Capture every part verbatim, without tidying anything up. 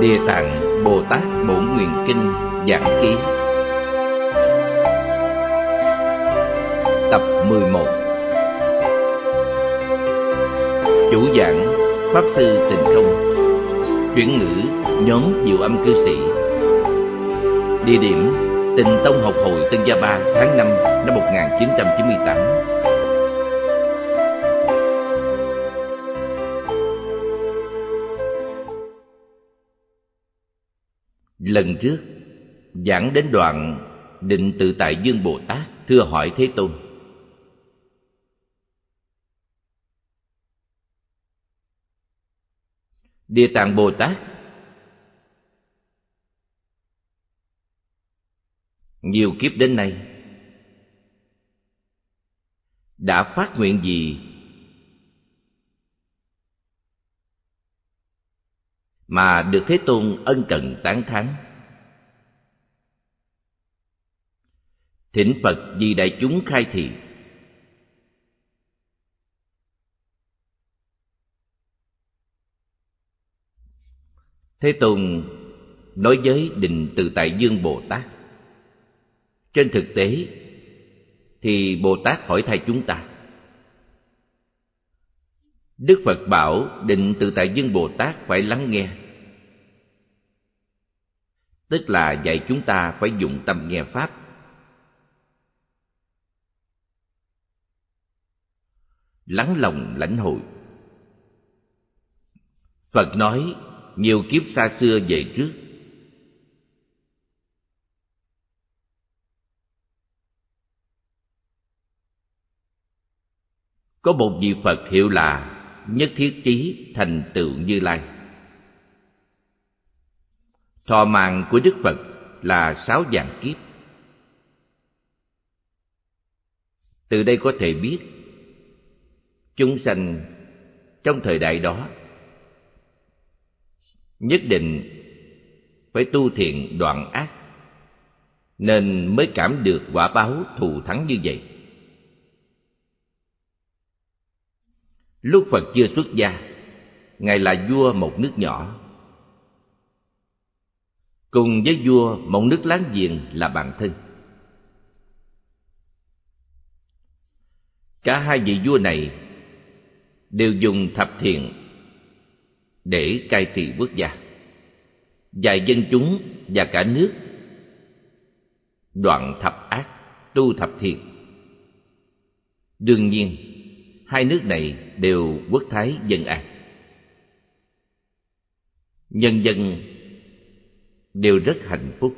Địa Tạng Bồ Tát Bổn Nguyện Kinh Giảng Ký Tập mười một. Chủ giảng Pháp Sư Tịnh Không. Chuyển ngữ nhóm Diệu Âm Cư Sĩ. Địa điểm Tịnh Tông Học Hội Tân Gia Ba, tháng năm năm một nghìn chín trăm chín mươi tám. Lần trước giảng đến đoạn Định Tự Tại Dương Bồ Tát thưa hỏi Thế Tôn: Địa Tạng Bồ Tát nhiều kiếp đến nay đã phát nguyện gì mà được Thế Tôn ân cần tán thán? Thỉnh Phật vì đại chúng khai thị. Thế Tôn nói với Định Tự Tại Dương Bồ Tát: trên thực tế thì Bồ Tát hỏi thay chúng ta. Đức Phật bảo Định Tự Tại Dương Bồ Tát phải lắng nghe, tức là dạy chúng ta phải dụng tâm nghe Pháp. Lắng lòng lãnh hội. Phật nói nhiều kiếp xa xưa về trước, có một vị Phật hiệu là Nhất Thiết Chí Thành Tựu Như Lai. Thọ mạng của Đức Phật là sáu vạn kiếp. Từ đây có thể biết chúng sanh trong thời đại đó nhất định phải tu thiện đoạn ác, nên mới cảm được quả báo thù thắng như vậy. Lúc Phật chưa xuất gia, Ngài là vua một nước nhỏ, cùng với vua một nước láng giềng là bạn thân. Cả hai vị vua này đều dùng thập thiện để cai trị quốc gia, dạy dân chúng và cả nước đoạn thập ác, tu thập thiện. Đương nhiên hai nước này đều quốc thái dân an, nhân dân đều rất hạnh phúc.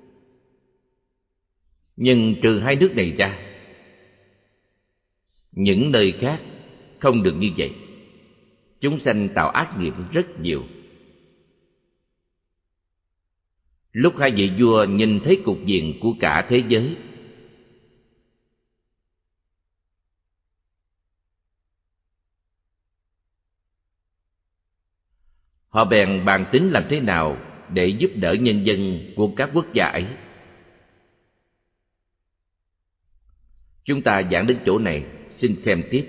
Nhưng trừ hai nước này ra, những nơi khác không được như vậy. Chúng sanh tạo ác nghiệp rất nhiều. Lúc hai vị vua nhìn thấy cục diện của cả thế giới, họ bèn bàn tính làm thế nào để giúp đỡ nhân dân của các quốc gia ấy. Chúng ta giảng đến chỗ này, xin xem tiếp.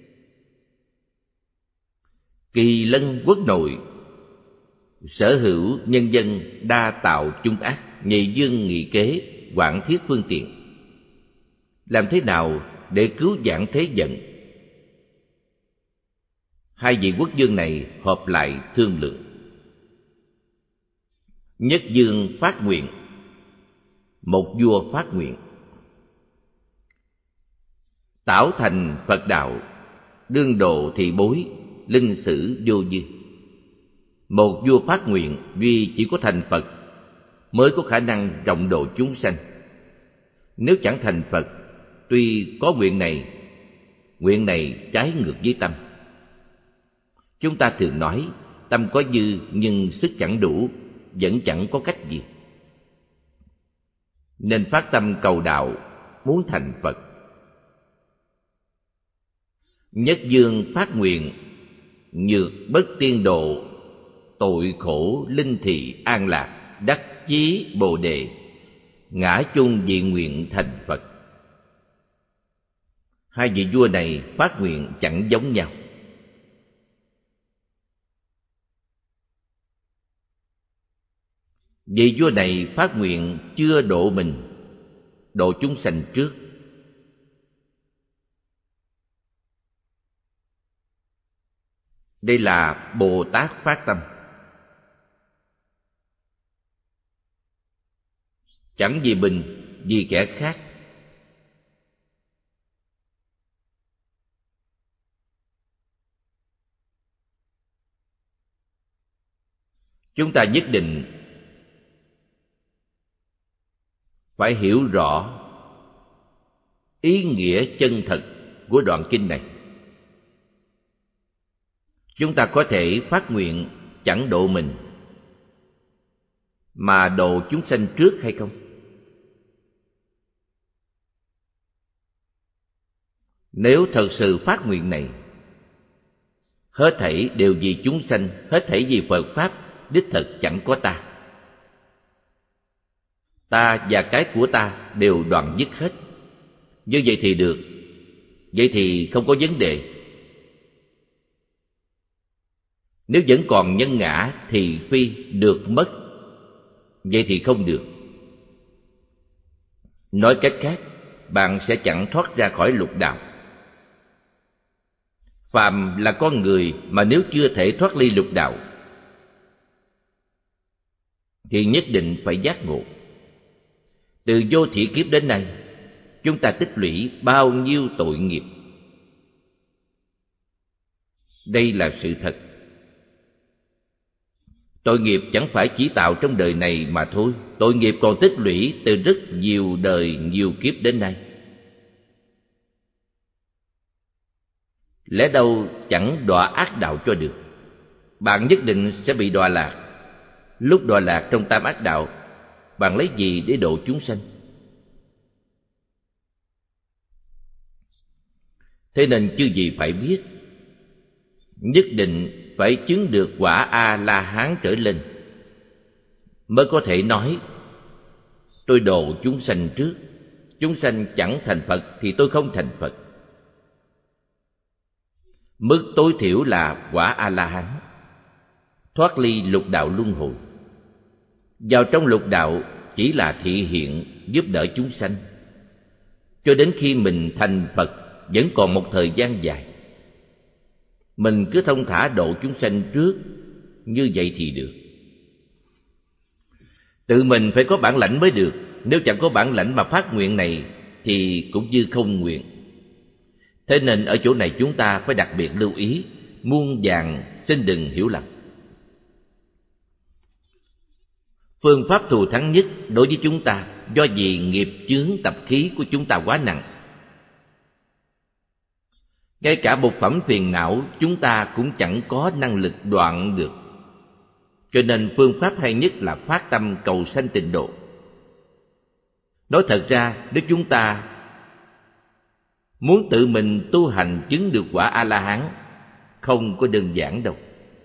Kỳ Lân quốc nội sở hữu nhân dân đa tạo chung ác, nhị dương nghị kế, quản thiết phương tiện. Làm thế nào để cứu vãn thế vận? Hai vị quốc vương này họp lại thương lượng. Nhất dương phát nguyện, một vua phát nguyện: tảo thành Phật đạo, đương độ thị bối, linh sử vô dư. Một vua phát nguyện vì chỉ có thành Phật mới có khả năng rộng độ chúng sanh. Nếu chẳng thành Phật, tuy có nguyện này, nguyện này trái ngược với tâm. Chúng ta thường nói tâm có dư nhưng sức chẳng đủ, vẫn chẳng có cách gì. Nên phát tâm cầu đạo, muốn thành Phật. Nhất dương phát nguyện, nhược bất tiên độ, tội khổ linh thị an lạc, đắc chí bồ đề, ngã chung dị nguyện thành Phật. Hai vị vua này phát nguyện chẳng giống nhau. Vị vua này phát nguyện chưa độ mình, độ chúng sanh trước. Đây là Bồ Tát phát tâm, chẳng vì mình, vì kẻ khác. Chúng ta nhất định phải hiểu rõ ý nghĩa chân thật của đoạn kinh này. Chúng ta có thể phát nguyện chẳng độ mình, mà độ chúng sanh trước hay không? Nếu thật sự phát nguyện này, hết thảy đều vì chúng sanh, hết thảy vì Phật Pháp, đích thực chẳng có ta. Ta và cái của ta đều đoạn dứt hết. Như vậy thì được, vậy thì không có vấn đề. Nếu vẫn còn nhân ngã thì phi, được mất, vậy thì không được. Nói cách khác, bạn sẽ chẳng thoát ra khỏi lục đạo. Phàm là con người mà nếu chưa thể thoát ly lục đạo thì nhất định phải giác ngộ. Từ vô thỉ kiếp đến nay, chúng ta tích lũy bao nhiêu tội nghiệp. Đây là sự thật. Tội nghiệp chẳng phải chỉ tạo trong đời này mà thôi. Tội nghiệp còn tích lũy từ rất nhiều đời, nhiều kiếp đến nay. Lẽ đâu chẳng đọa ác đạo cho được. Bạn nhất định sẽ bị đọa lạc. Lúc đọa lạc trong tam ác đạo, bạn lấy gì để độ chúng sanh? Thế nên chư vị phải biết, nhất định phải chứng được quả A-la-hán trở lên mới có thể nói tôi độ chúng sanh trước. Chúng sanh chẳng thành Phật thì tôi không thành Phật. Mức tối thiểu là quả A-la-hán, thoát ly lục đạo luân hồi. Vào trong lục đạo chỉ là thị hiện, giúp đỡ chúng sanh. Cho đến khi mình thành Phật vẫn còn một thời gian dài. Mình cứ thông thả độ chúng sanh trước, như vậy thì được. Tự mình phải có bản lãnh mới được. Nếu chẳng có bản lãnh mà phát nguyện này thì cũng như không nguyện. Thế nên ở chỗ này chúng ta phải đặc biệt lưu ý, muôn vàn xin đừng hiểu lầm. Phương pháp thù thắng nhất đối với chúng ta do vì nghiệp chướng tập khí của chúng ta quá nặng. Ngay cả một phẩm phiền não chúng ta cũng chẳng có năng lực đoạn được. Cho nên phương pháp hay nhất là phát tâm cầu sanh tịnh độ. Nói thật ra, nếu chúng ta muốn tự mình tu hành chứng được quả A-la-hán, không có đơn giản đâu.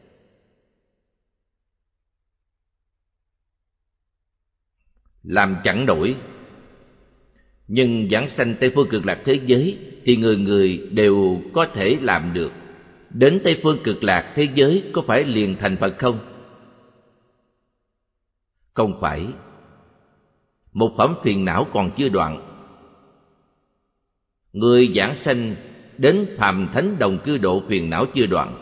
Làm chẳng nổi. Nhưng giảng sanh Tây Phương Cực Lạc thế giới thì người người đều có thể làm được. Đến Tây Phương Cực Lạc thế giới có phải liền thành Phật không? Không phải. Một phẩm phiền não còn chưa đoạn. Người giảng sanh đến phàm thánh đồng cư độ phiền não chưa đoạn,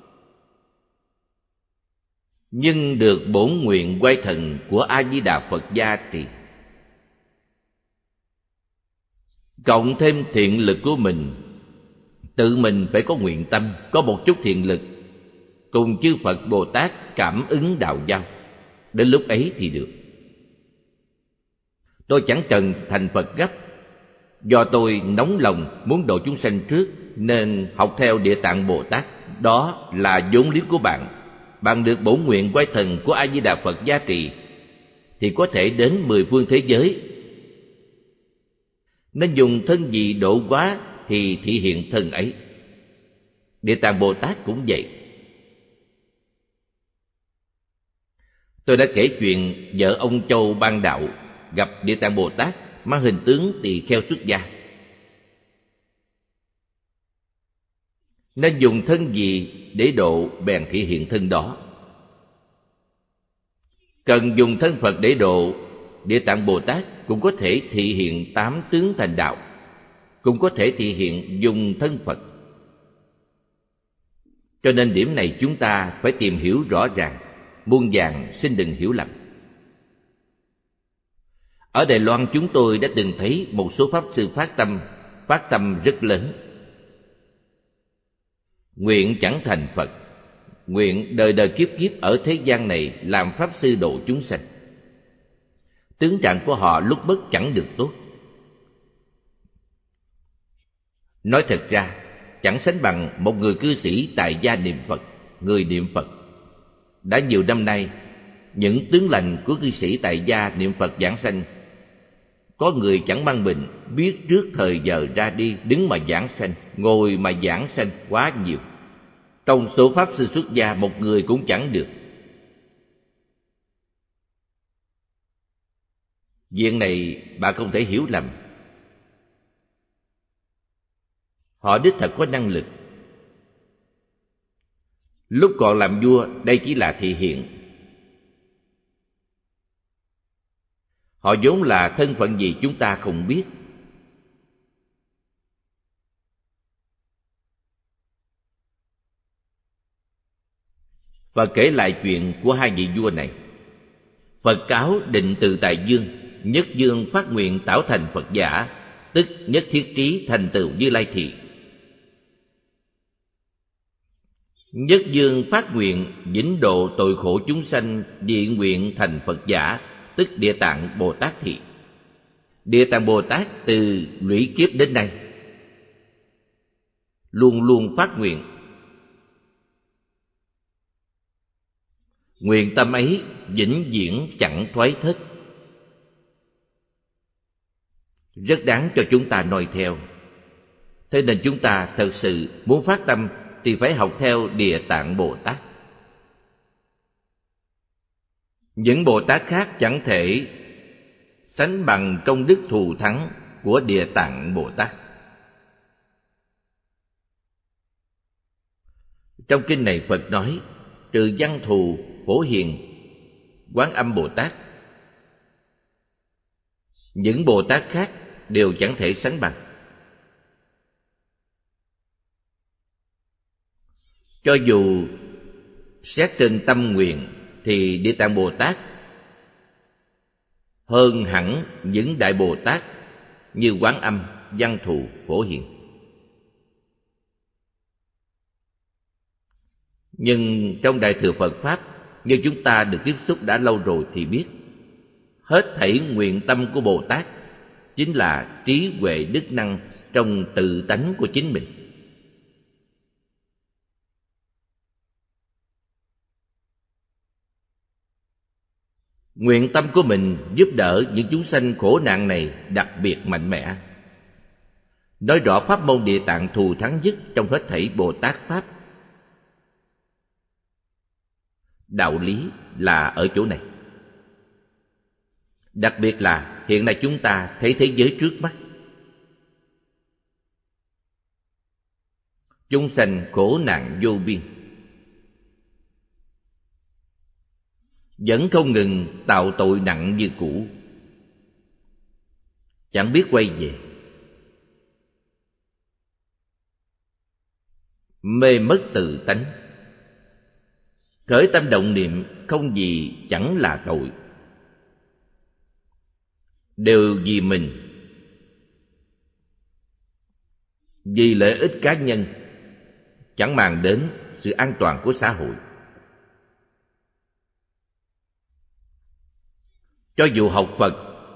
nhưng được bổn nguyện quay thần của A Di Đà Phật gia trì, cộng thêm thiện lực của mình. Tự mình phải có nguyện tâm, có một chút thiện lực, cùng chư Phật Bồ Tát cảm ứng đạo giao. Đến lúc ấy thì được. Tôi chẳng cần thành Phật gấp. Do tôi nóng lòng muốn độ chúng sanh trước nên học theo Địa Tạng Bồ Tát. Đó là vốn liếng của bạn. Bạn được bổn nguyện quay thần của A Di Đà Phật gia trì thì có thể đến mười phương thế giới. Nên dùng thân gì độ quá thì thị hiện thân ấy. Địa Tạng Bồ Tát cũng vậy. Tôi đã kể chuyện vợ ông Châu Ban Đạo gặp Địa Tạng Bồ Tát mang hình tướng tỳ kheo xuất gia. Nên dùng thân gì để độ bèn thị hiện thân đó. Cần dùng thân Phật để độ, Địa Tạng Bồ Tát cũng có thể thị hiện tám tướng thành đạo, cũng có thể thị hiện dùng thân Phật. Cho nên điểm này chúng ta phải tìm hiểu rõ ràng, muôn vàn xin đừng hiểu lầm. Ở Đài Loan chúng tôi đã từng thấy một số Pháp Sư phát tâm, phát tâm rất lớn. Nguyện chẳng thành Phật, nguyện đời đời kiếp kiếp ở thế gian này làm Pháp Sư độ chúng sanh. Tướng trạng của họ lúc bất chẳng được tốt. Nói thật ra, chẳng sánh bằng một người cư sĩ tại gia niệm Phật, người niệm Phật. Đã nhiều năm nay, những tướng lành của cư sĩ tại gia niệm Phật giảng sanh, có người chẳng mang bệnh, biết trước thời giờ ra đi, đứng mà giảng sanh, ngồi mà giảng sanh quá nhiều. Trong số Pháp Sư xuất gia, một người cũng chẳng được. Việc này bạn không thể hiểu lầm. Họ đích thật có năng lực. Lúc còn làm vua, đây chỉ là thị hiện. Họ vốn là thân phận gì chúng ta không biết. Và kể lại chuyện của hai vị vua này. Phật cáo Định Từ Tại Dương, nhất dương phát nguyện tạo thành Phật giả, tức nhất thiết trí thành tựu Như Lai thị. Nhất dương phát nguyện vĩnh độ tội khổ chúng sanh, địa nguyện thành Phật giả, tức Địa Tạng Bồ Tát thị. Địa Tạng Bồ Tát từ lũy kiếp đến nay luôn luôn phát nguyện. Nguyện tâm ấy vĩnh viễn chẳng thoái thất, rất đáng cho chúng ta noi theo. Thế nên chúng ta thật sự muốn phát tâm thì phải học theo Địa Tạng Bồ Tát. Những Bồ Tát khác chẳng thể sánh bằng công đức thù thắng của Địa Tạng Bồ Tát. Trong kinh này Phật nói, trừ Văn Thù, Phổ Hiền, Quán Âm Bồ Tát, những Bồ Tát khác đều chẳng thể sánh bằng. Cho dù xét trên tâm nguyện thì Địa Tạng Bồ Tát hơn hẳn những Đại Bồ Tát như Quán Âm, Văn Thù, Phổ Hiền. Nhưng trong Đại Thừa Phật Pháp, như chúng ta được tiếp xúc đã lâu rồi thì biết, hết thảy nguyện tâm của Bồ Tát chính là trí huệ đức năng trong tự tánh của chính mình. Nguyện tâm của mình giúp đỡ những chúng sanh khổ nạn này đặc biệt mạnh mẽ. Nói rõ pháp môn Địa Tạng thù thắng nhất trong hết thảy Bồ Tát Pháp. Đạo lý là ở chỗ này. Đặc biệt là hiện nay chúng ta thấy thế giới trước mắt. Chúng sanh khổ nạn vô biên, vẫn không ngừng tạo tội nặng như cũ, chẳng biết quay về. Mê mất tự tánh, khởi tâm động niệm không gì chẳng là tội, đều vì mình, vì lợi ích cá nhân, chẳng màng đến sự an toàn của xã hội. Cho dù học Phật,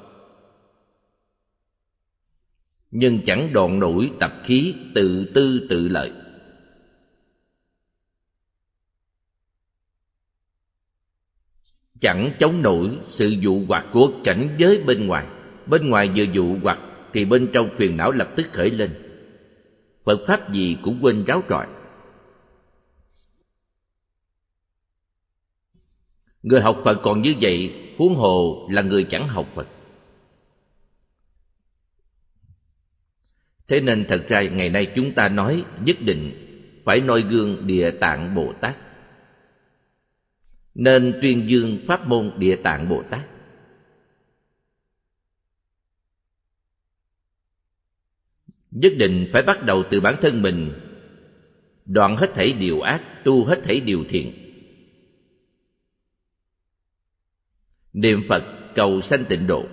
nhưng chẳng đoạn nổi tập khí tự tư tự lợi. Chẳng chống nổi sự dụ hoặc của cảnh giới bên ngoài. Bên ngoài vừa dụ hoặc thì bên trong phiền não lập tức khởi lên. Phật Pháp gì cũng quên ráo trọi. Người học Phật còn như vậy, huống hồ là người chẳng học Phật. Thế nên thật ra ngày nay chúng ta nói nhất định phải noi gương Địa Tạng Bồ Tát. nên tuyên dương pháp môn Địa Tạng Bồ Tát. Nhất định phải bắt đầu từ bản thân mình, đoạn hết thảy điều ác, tu hết thảy điều thiện. Niệm Phật cầu sanh tịnh độ.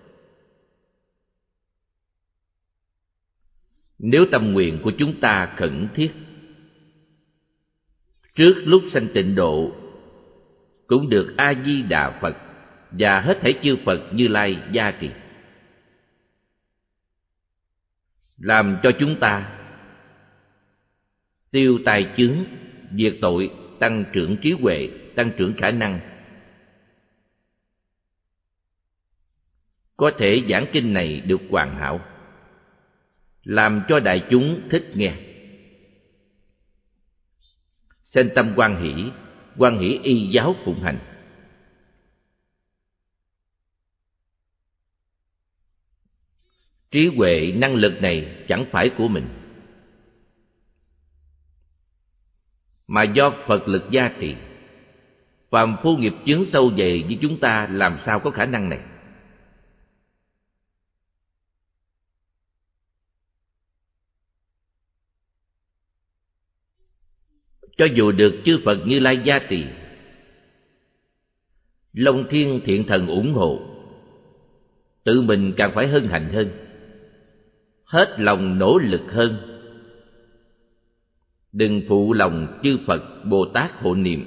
Nếu tâm nguyện của chúng ta khẩn thiết, trước lúc sanh tịnh độ cũng được A Di Đà Phật và hết thảy chư Phật Như Lai gia trì, làm cho chúng ta tiêu tai chướng, diệt tội, tăng trưởng trí huệ, tăng trưởng khả năng, có thể giảng kinh này được hoàn hảo, làm cho đại chúng thích nghe. Sanh tâm hoan hỷ, hoan hỷ y giáo phụng hành. Trí huệ năng lực này chẳng phải của mình, mà do Phật lực gia trì. Phàm phu nghiệp chướng sâu dày như chúng ta làm sao có khả năng này? Cho dù được chư Phật Như Lai gia trì, Long Thiên Thiện Thần ủng hộ, tự mình càng phải hân hạnh hơn, hết lòng nỗ lực hơn. Đừng phụ lòng chư Phật Bồ Tát hộ niệm.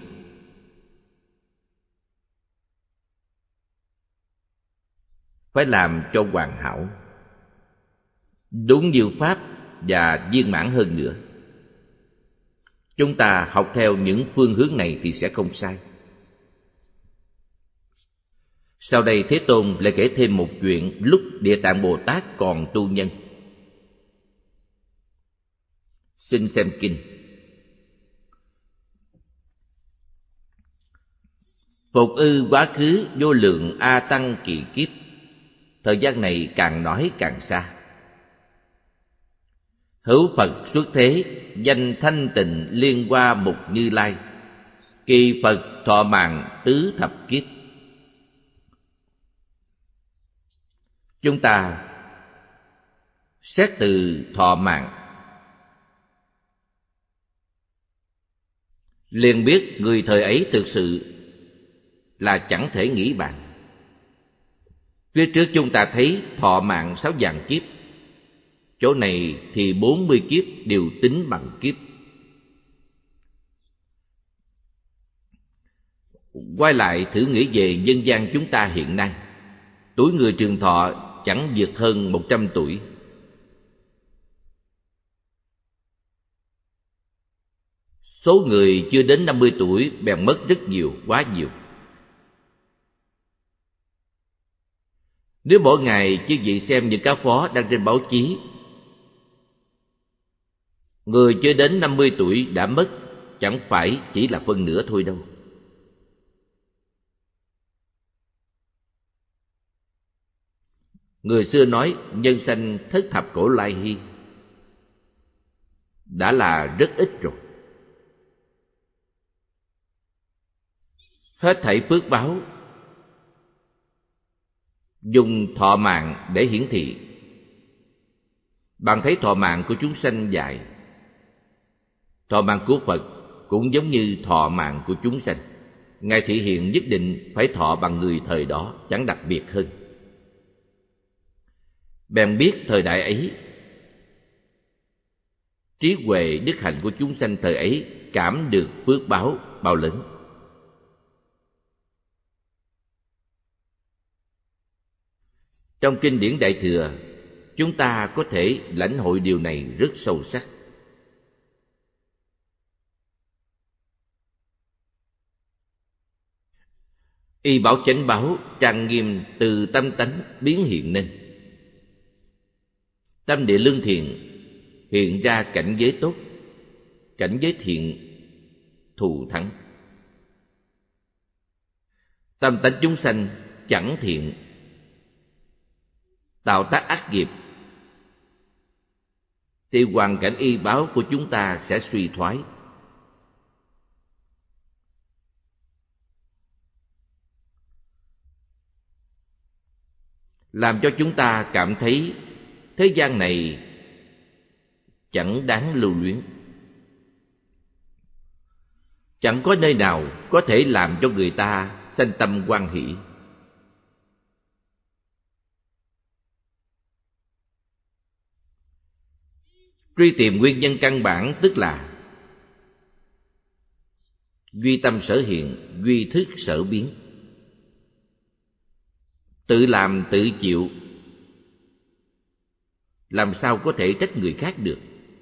Phải làm cho hoàn hảo, đúng như Pháp và viên mãn hơn nữa. Chúng ta học theo những phương hướng này thì sẽ không sai. Sau đây Thế Tôn lại kể thêm một chuyện lúc Địa Tạng Bồ Tát còn tu nhân. Xin xem kinh. Phục ư quá khứ vô lượng A Tăng kỳ kiếp. Thời gian này càng nói càng xa. Hữu Phật xuất thế, danh thanh tịnh liên hoa mục Như Lai. Kỳ Phật thọ mạng tứ thập kiếp. Chúng ta xét từ thọ mạng, liền biết người thời ấy thực sự là chẳng thể nghĩ bàn. Phía trước chúng ta thấy thọ mạng sáu vạn kiếp, chỗ này thì bốn mươi kiếp đều tính bằng kiếp. Quay lại thử nghĩ về dân gian chúng ta hiện nay, tuổi người trường thọ chẳng vượt hơn một trăm tuổi. Số người chưa đến năm mươi tuổi bèn mất rất nhiều, quá nhiều. Nếu mỗi ngày chư vị xem những cá phó đăng trên báo chí, người chưa đến năm mươi tuổi đã mất, chẳng phải chỉ là phân nửa thôi đâu. Người xưa nói nhân sanh thất thập cổ lai hy, đã là rất ít rồi. Hết thảy phước báo dùng thọ mạng để hiển thị. Bạn thấy thọ mạng của chúng sanh dài, thọ mạng của Phật cũng giống như thọ mạng của chúng sanh. Ngài thị hiện nhất định phải thọ bằng người thời đó, chẳng đặc biệt hơn. Bèn biết thời đại ấy, trí huệ đức hạnh của chúng sanh thời ấy cảm được phước báo bao lớn. Trong kinh điển Đại Thừa, chúng ta có thể lãnh hội điều này rất sâu sắc. Y bảo chánh báo trang nghiêm từ tâm tánh biến hiện nên. Tâm địa lương thiện hiện ra cảnh giới tốt, cảnh giới thiện thù thắng. Tâm tánh chúng sanh chẳng thiện, tạo tác ác nghiệp, thì hoàn cảnh y báo của chúng ta sẽ suy thoái. làm cho chúng ta cảm thấy thế gian này chẳng đáng lưu luyến. Chẳng có nơi nào có thể làm cho người ta sanh tâm hoan hỷ. Truy tìm nguyên nhân căn bản tức là duy tâm sở hiện, duy thức sở biến. Tự làm tự chịu, làm sao có thể trách người khác được.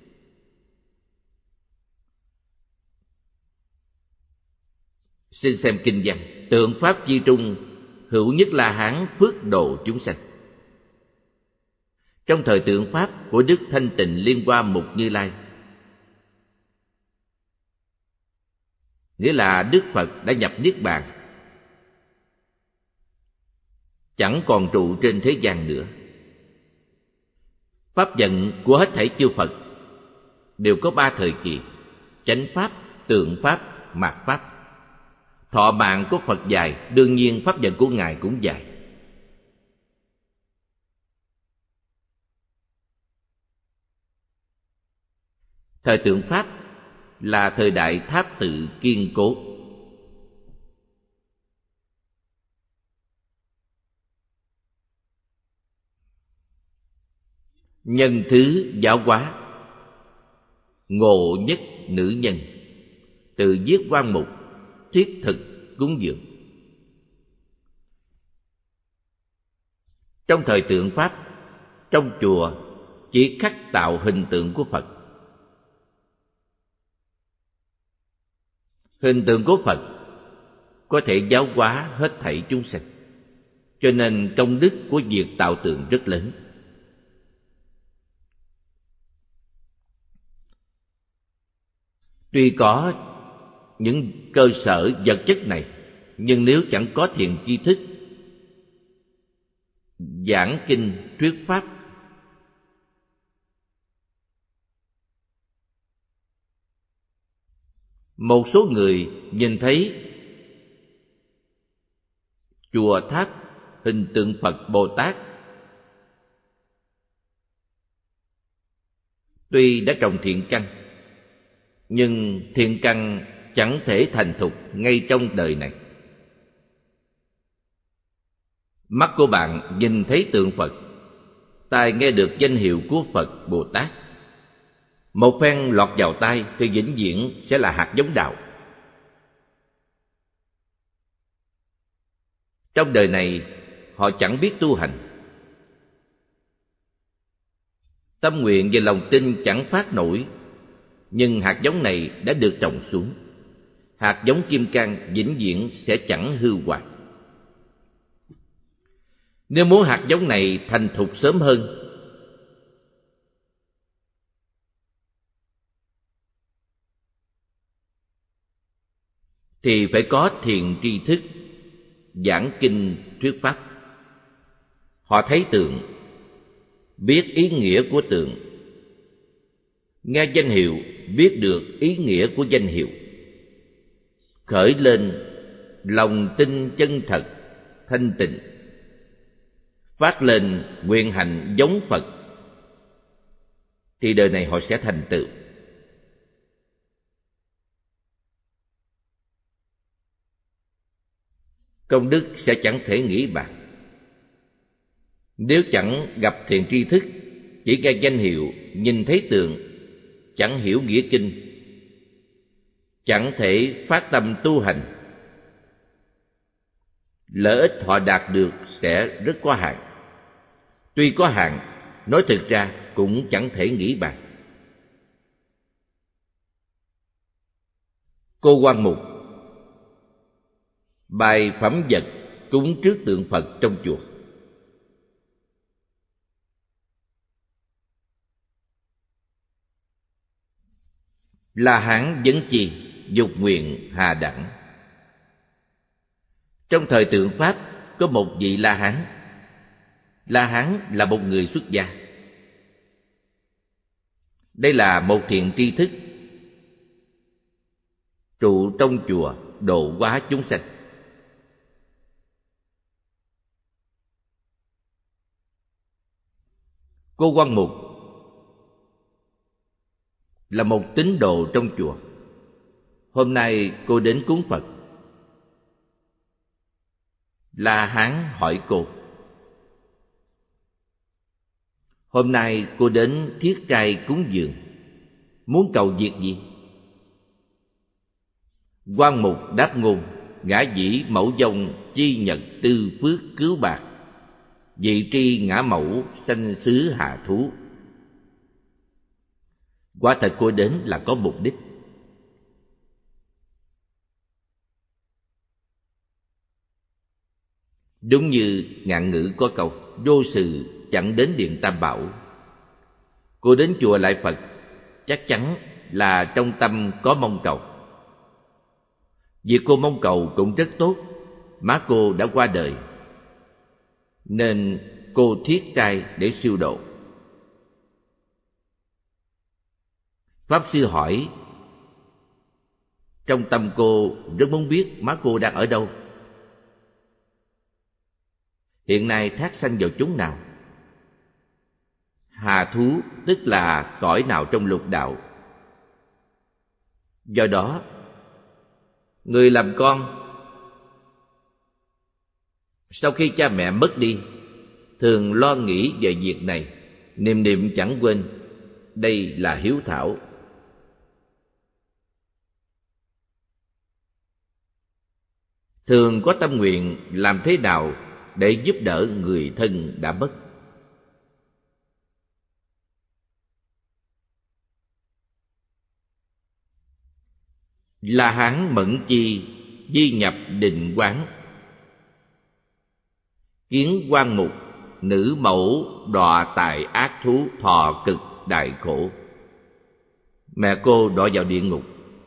Xin xem kinh văn: tượng pháp chi trung, hữu nhất La Hán phước độ chúng sanh. Trong thời tượng pháp của Đức Thanh Tịnh Liên Hoa Mục Như Lai, nghĩa là Đức Phật đã nhập Niết Bàn, chẳng còn trụ trên thế gian nữa. Pháp vận của hết thảy chư Phật đều có ba thời kỳ: chánh pháp, tượng pháp, mạt pháp. Thọ mạng của Phật dài, đương nhiên pháp vận của Ngài cũng dài. Thời tượng pháp là thời đại tháp tự kiên cố. Nhân thứ giáo hóa, ngộ nhất nữ nhân, từ giết quan mục, thiết thực cúng dường. Trong thời tượng pháp, trong chùa chỉ khắc tạo hình tượng của Phật. Hình tượng của Phật có thể giáo hóa hết thảy chúng sanh, cho nên công đức của việc tạo tượng rất lớn. Tuy có những cơ sở vật chất này, nhưng nếu chẳng có thiện tri thức, giảng kinh thuyết pháp, một số người nhìn thấy chùa tháp hình tượng Phật Bồ Tát, tuy đã trồng thiện căn, nhưng thiện căn chẳng thể thành thục ngay trong đời này. Mắt của bạn nhìn thấy tượng Phật, tai nghe được danh hiệu của Phật Bồ Tát, một phen lọt vào tai thì vĩnh viễn sẽ là hạt giống đạo. Trong đời này họ chẳng biết tu hành, tâm nguyện và lòng tin chẳng phát nổi, nhưng hạt giống này đã được trồng xuống. Hạt giống kim cang vĩnh viễn sẽ chẳng hư hoại. Nếu muốn hạt giống này thành thục sớm hơn, thì phải có thiện tri thức, giảng kinh thuyết pháp. Họ thấy tượng, biết ý nghĩa của tượng, nghe danh hiệu, biết được ý nghĩa của danh hiệu, khởi lên lòng tin chân thật, thanh tịnh, phát lên nguyện hành giống Phật, thì đời này họ sẽ thành tựu. Công đức sẽ chẳng thể nghĩ bạc. Nếu chẳng gặp thiện tri thức, chỉ nghe danh hiệu, nhìn thấy tượng, chẳng hiểu nghĩa kinh, chẳng thể phát tâm tu hành, lợi ích họ đạt được sẽ rất có hạn. Tuy có hạn, nói thực ra cũng chẳng thể nghĩ bàn. Cô Quan Mục bày phẩm vật cúng trước tượng Phật trong chùa. La Hán vấn chi, dục nguyện hà đẳng. Trong thời tượng Pháp có một vị La Hán. La Hán là một người xuất gia. Đây là một thiện tri thức, trụ trong chùa độ hóa chúng sanh. Cô Quan Mục là một tín đồ trong chùa. Hôm nay cô đến cúng Phật. La Hán hỏi cô: hôm nay cô đến thiết trai cúng dường, muốn cầu việc gì? Quan Mục đáp ngôn: ngã dĩ mẫu dông chi nhật tư phước cứu bạc, vị tri ngã mẫu sanh xứ hạ thú. Quả thật cô đến là có mục đích. Đúng như ngạn ngữ có câu: vô sự chẳng đến điện Tam Bảo. Cô đến chùa Lại Phật chắc chắn là trong tâm có mong cầu. Việc cô mong cầu cũng rất tốt. Má cô đã qua đời, nên cô thiết trai để siêu độ. Pháp sư hỏi: trong tâm cô rất muốn biết má cô đang ở đâu? Hiện nay thác sanh vào chốn nào? Hà thú tức là cõi nào trong lục đạo. Do đó, người làm con sau khi cha mẹ mất đi thường lo nghĩ về việc này, niệm niệm chẳng quên. Đây là hiếu thảo. Thường có tâm nguyện làm thế nào để giúp đỡ người thân đã mất. La Hán mẫn chi di nhập định quán, kiến Quan Mục nữ mẫu đọa tại ác thú, thọ cực đại khổ. Mẹ cô đọa vào địa ngục.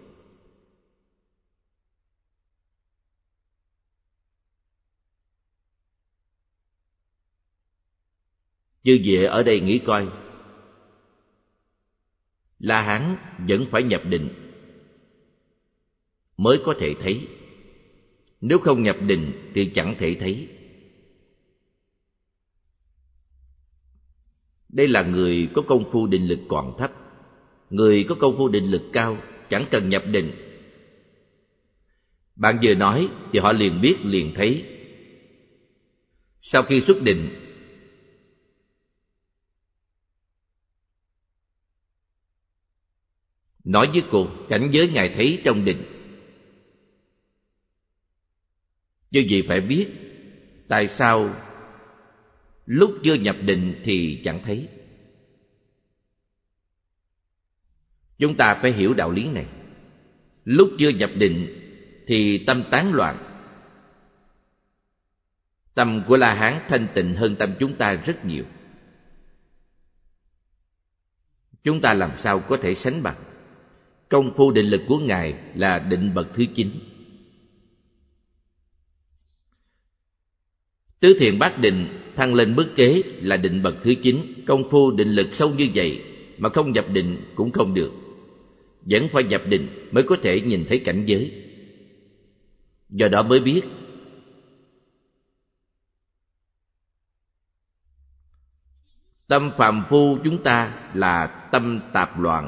Chư vị ở đây nghĩ coi, La Hán vẫn phải nhập định mới có thể thấy. Nếu không nhập định thì chẳng thể thấy. Đây là người có công phu định lực còn thấp. Người có công phu định lực cao chẳng cần nhập định. Bạn vừa nói thì họ liền biết, liền thấy. Sau khi xuất định, nói với cô cảnh giới Ngài thấy trong định. Như vậy phải biết tại sao lúc chưa nhập định thì chẳng thấy. Chúng ta phải hiểu đạo lý này. Lúc chưa nhập định thì tâm tán loạn. Tâm của La Hán thanh tịnh hơn tâm chúng ta rất nhiều. Chúng ta làm sao có thể sánh bằng? Công phu định lực của Ngài là định bậc thứ chín. Tứ thiện bát định thăng lên bước kế là định bậc thứ chín. Công phu định lực sâu như vậy mà không nhập định cũng không được. Vẫn phải nhập định mới có thể nhìn thấy cảnh giới. Do đó mới biết tâm phàm phu chúng ta là tâm tạp loạn.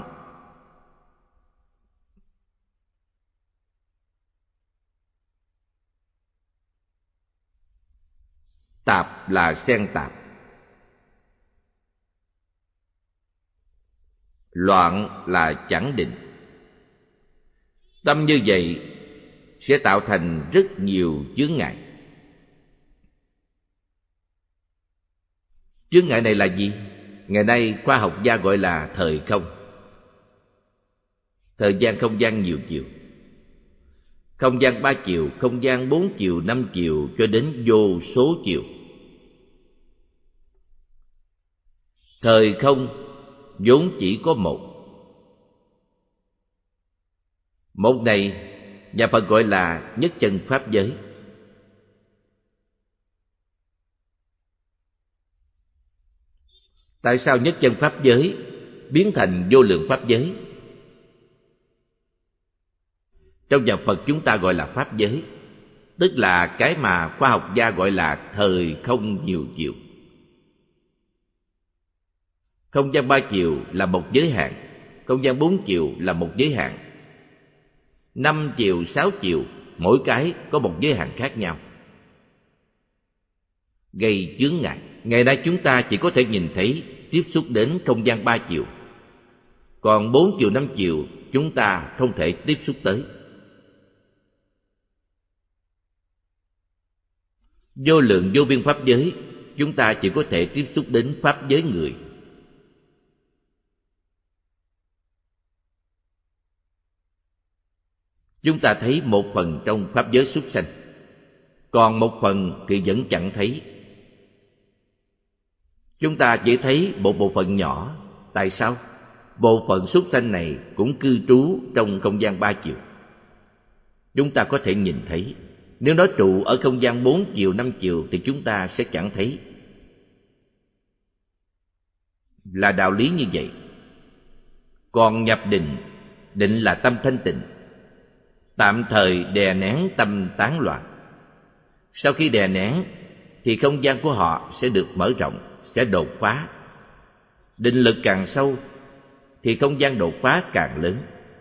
Tạp là xen tạp, loạn là chẳng định. Tâm như vậy sẽ tạo thành rất nhiều chướng ngại. Chướng ngại này là gì? Ngày nay khoa học gia gọi là thời không. Thời gian không gian nhiều chiều. Không gian ba chiều, không gian bốn chiều, năm chiều cho đến vô số chiều. Thời không vốn chỉ có một. Một này nhà Phật gọi là nhất chân pháp giới. Tại sao nhất chân pháp giới biến thành vô lượng pháp giới? Trong nhà Phật chúng ta gọi là pháp giới, tức là cái mà khoa học gia gọi là thời không nhiều chiều. Không gian ba chiều là một giới hạn, không gian bốn chiều là một giới hạn, năm chiều, sáu chiều, mỗi cái có một giới hạn khác nhau, gây chướng ngại. Ngày nay chúng ta chỉ có thể nhìn thấy, tiếp xúc đến không gian ba chiều, còn bốn chiều, năm chiều chúng ta không thể tiếp xúc tới. Vô lượng vô biên pháp giới, chúng ta chỉ có thể tiếp xúc đến pháp giới người. Chúng ta thấy một phần trong pháp giới súc sanh, còn một phần thì vẫn chẳng thấy. Chúng ta chỉ thấy một bộ phận nhỏ. Tại sao? Bộ phận súc sanh này cũng cư trú trong không gian ba chiều. Chúng ta có thể nhìn thấy. Nếu nó trụ ở không gian bốn chiều, năm chiều thì chúng ta sẽ chẳng thấy. Là đạo lý như vậy. Còn nhập định, định là tâm thanh tịnh, tạm thời đè nén tâm tán loạn. Sau khi đè nén thì không gian của họ sẽ được mở rộng, sẽ đột phá. Định lực càng sâu thì không gian đột phá càng lớn.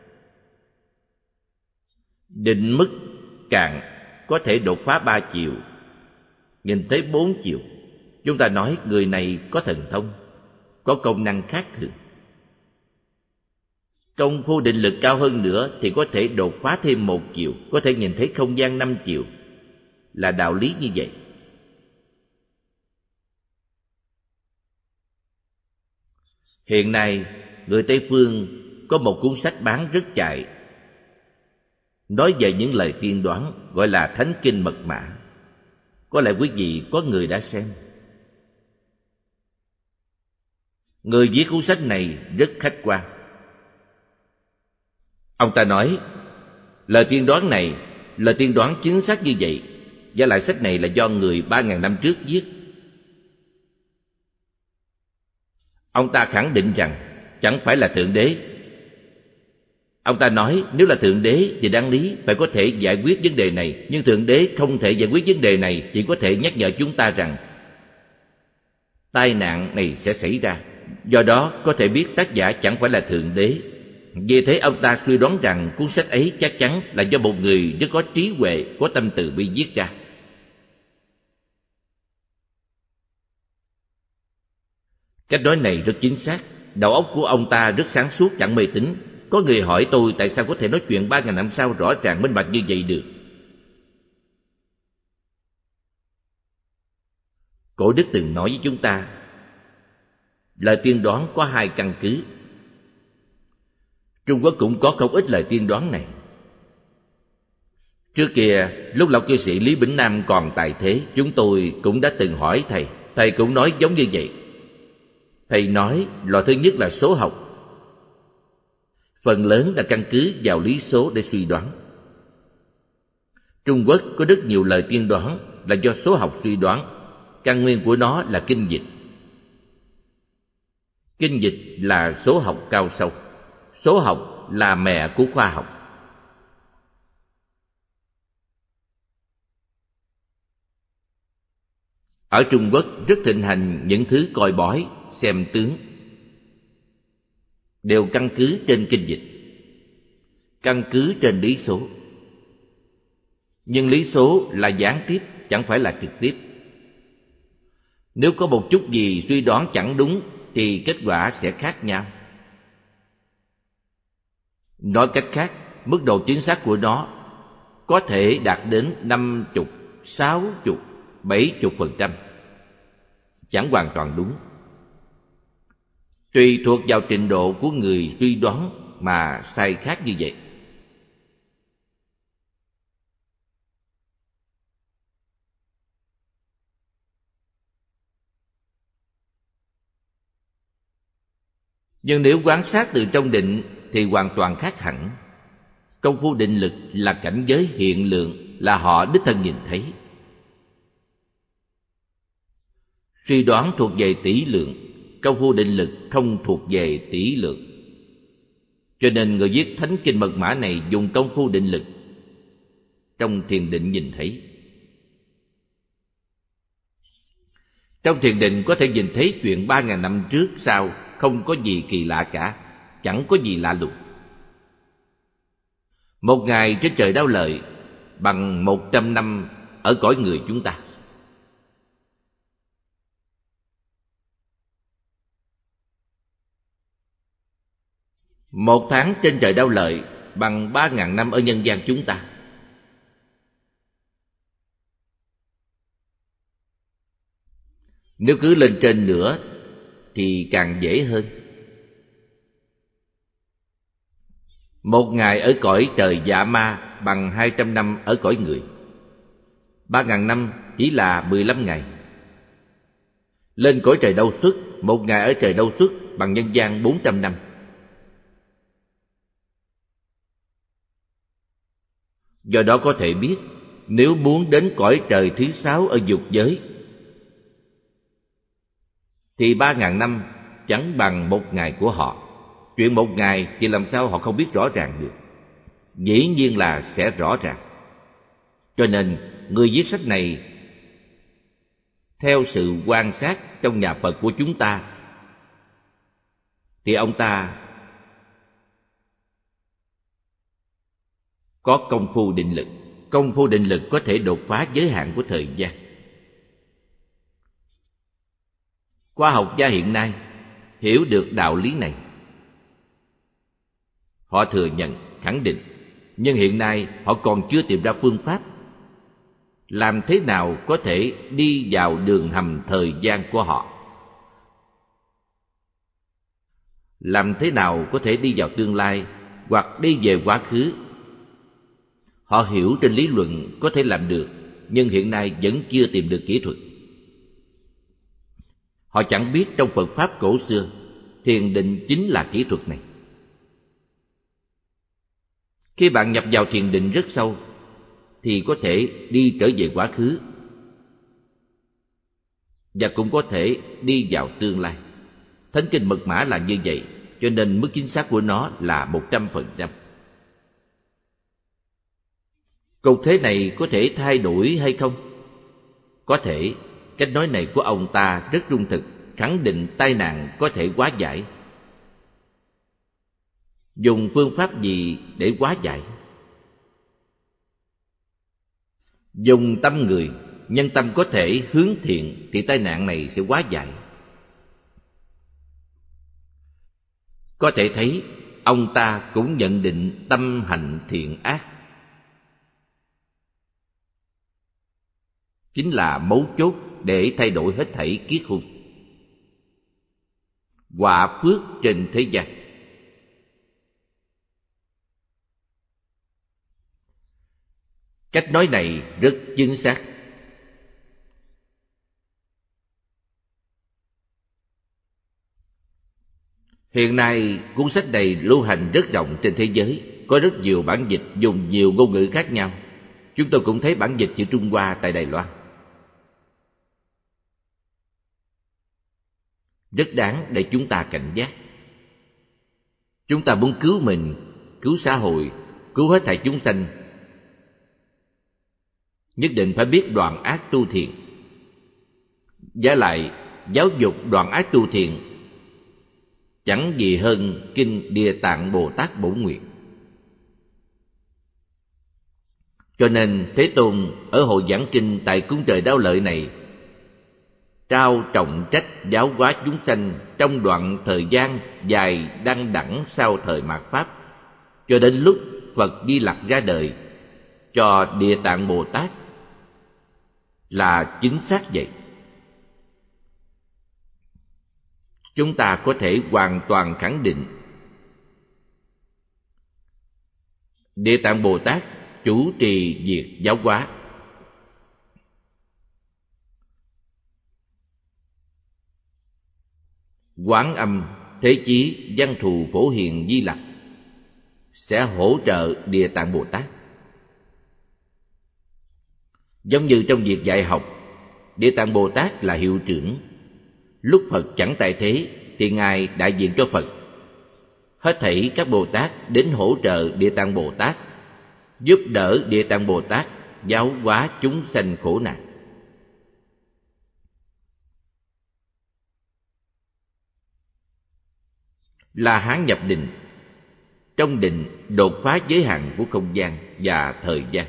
Định mức càng có thể đột phá ba chiều, nhìn thấy bốn chiều. Chúng ta nói người này có thần thông, có công năng khác thường. Công phu định lực cao hơn nữa thì có thể đột phá thêm một chiều, có thể nhìn thấy không gian năm chiều. Là đạo lý như vậy. Hiện nay, người Tây Phương có một cuốn sách bán rất chạy, nói về những lời tiên đoán, gọi là Thánh Kinh Mật Mã. Có lẽ quý vị có người đã xem. Người viết cuốn sách này rất khách quan. Ông ta nói, lời tiên đoán này, lời tiên đoán chính xác như vậy, và lại sách này là do người ba ngàn năm trước viết. Ông ta khẳng định rằng chẳng phải là Thượng Đế. Ông ta nói nếu là Thượng Đế thì đáng lý phải có thể giải quyết vấn đề này, nhưng Thượng Đế không thể giải quyết vấn đề này, chỉ có thể nhắc nhở chúng ta rằng tai nạn này sẽ xảy ra. Do đó có thể biết tác giả chẳng phải là Thượng Đế. Vì thế ông ta suy đoán rằng cuốn sách ấy chắc chắn là do một người rất có trí huệ, có tâm từ bi viết ra. Cách nói này rất chính xác. Đầu óc của ông ta rất sáng suốt, chẳng mê tín. Có người hỏi tôi tại sao có thể nói chuyện ba ngàn năm sau rõ ràng minh bạch như vậy được. Cổ đức từng nói với chúng ta, lời tiên đoán có hai căn cứ. Trung Quốc cũng có không ít lời tiên đoán này. Trước kia, lúc lão cư sĩ Lý Bỉnh Nam còn tại thế, chúng tôi cũng đã từng hỏi thầy. Thầy cũng nói giống như vậy. Thầy nói loại thứ nhất là số học, phần lớn là căn cứ vào lý số để suy đoán. Trung Quốc có rất nhiều lời tiên đoán là do số học suy đoán. Căn nguyên của nó là kinh dịch. Kinh dịch là số học cao sâu. Số học là mẹ của khoa học. Ở Trung Quốc rất thịnh hành những thứ coi bói, xem tướng, đều căn cứ trên kinh dịch, căn cứ trên lý số. Nhưng lý số là gián tiếp, chẳng phải là trực tiếp. Nếu có một chút gì suy đoán chẳng đúng thì kết quả sẽ khác nhau. Nói cách khác, mức độ chính xác của nó có thể đạt đến năm mươi, sáu mươi, bảy mươi phần trăm. Chẳng hoàn toàn đúng. Tùy thuộc vào trình độ của người suy đoán mà sai khác như vậy. Nhưng nếu quan sát từ trong định thì hoàn toàn khác hẳn. Công phu định lực là cảnh giới hiện lượng, là họ đích thân nhìn thấy. Suy đoán thuộc về tỷ lượng, công phu định lực không thuộc về tỷ lượng. Cho nên người viết Thánh Kinh Mật Mã này dùng công phu định lực, trong thiền định nhìn thấy. Trong thiền định có thể nhìn thấy chuyện ba ngàn năm trước sau, không có gì kỳ lạ cả, chẳng có gì lạ lùng. Một ngày trên trời Đao Lợi bằng một trăm năm ở cõi người chúng ta. Một tháng trên trời Đao Lợi bằng ba ngàn năm ở nhân gian chúng ta. Nếu cứ lên trên nữa thì càng dễ hơn. Một ngày ở cõi trời Dạ Ma bằng hai trăm năm ở cõi người. Ba ngàn năm chỉ là mười lăm ngày. Lên cõi trời Đâu Xuất, một ngày ở trời Đâu Xuất bằng nhân gian bốn trăm năm. Do đó có thể biết, nếu muốn đến cõi trời thứ sáu ở dục giới thì ba ngàn năm chẳng bằng một ngày của họ. Chuyện một ngày thì làm sao họ không biết rõ ràng được? Dĩ nhiên là sẽ rõ ràng. Cho nên người viết sách này theo sự quan sát trong nhà Phật của chúng ta thì ông ta có công phu định lực. Công phu định lực có thể đột phá giới hạn của thời gian. Khoa học gia hiện nay hiểu được đạo lý này. Họ thừa nhận, khẳng định, nhưng hiện nay họ còn chưa tìm ra phương pháp làm thế nào có thể đi vào đường hầm thời gian của họ. Làm thế nào có thể đi vào tương lai hoặc đi về quá khứ. Họ hiểu trên lý luận có thể làm được, nhưng hiện nay vẫn chưa tìm được kỹ thuật. Họ chẳng biết trong Phật Pháp cổ xưa, thiền định chính là kỹ thuật này. Khi bạn nhập vào thiền định rất sâu, thì có thể đi trở về quá khứ, và cũng có thể đi vào tương lai. Thánh kinh Mật Mã là như vậy, cho nên mức chính xác của nó là một trăm phần trăm. Cục thế này có thể thay đổi hay không? Có thể. Cách nói này của ông ta rất trung thực, khẳng định tai nạn có thể hóa giải. Dùng phương pháp gì để hóa giải? Dùng tâm người, nhân tâm có thể hướng thiện thì tai nạn này sẽ hóa giải. Có thể thấy ông ta cũng nhận định tâm hành thiện ác chính là mấu chốt để thay đổi hết thảy kiết khung, quả phước trên thế gian. Cách nói này rất chính xác. Hiện nay cuốn sách này lưu hành rất rộng trên thế giới, có rất nhiều bản dịch dùng nhiều ngôn ngữ khác nhau. Chúng tôi cũng thấy bản dịch chữ Trung Hoa tại Đài Loan. Rất đáng để chúng ta cảnh giác. Chúng ta muốn cứu mình, cứu xã hội, cứu hết thảy chúng sanh, nhất định phải biết đoạn ác tu thiện. Giả lại, giáo dục đoạn ác tu thiện chẳng gì hơn kinh Địa Tạng Bồ Tát Bổn Nguyện. Cho nên Thế Tôn ở hội giảng kinh tại cung trời Đao Lợi này trao trọng trách giáo hóa chúng sanh trong đoạn thời gian dài đăng đẳng sau thời mạt Pháp, cho đến lúc Phật Di Lặc ra đời cho Địa Tạng Bồ Tát là chính xác vậy. Chúng ta có thể hoàn toàn khẳng định Địa Tạng Bồ Tát chủ trì việc giáo hóa. Quán Âm, Thế Chí, Văn Thù, Phổ Hiền, Di Lặc sẽ hỗ trợ Địa Tạng Bồ Tát. Giống như trong việc dạy học, Địa Tạng Bồ Tát là hiệu trưởng. Lúc Phật chẳng tại thế thì Ngài đại diện cho Phật. Hết thảy các Bồ Tát đến hỗ trợ Địa Tạng Bồ Tát, giúp đỡ Địa Tạng Bồ Tát giáo hóa chúng sanh khổ nạn. La Hán nhập định. Trong định đột phá giới hạn của không gian và thời gian.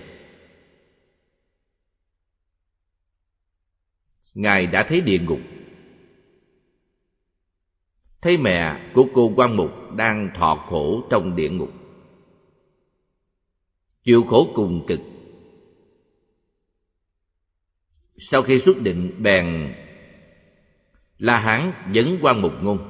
Ngài đã thấy địa ngục, thấy mẹ của cô Quan Mục đang thọ khổ trong địa ngục, chịu khổ cùng cực. Sau khi xuất định bèn La Hán dẫn Quan Mục ngôn: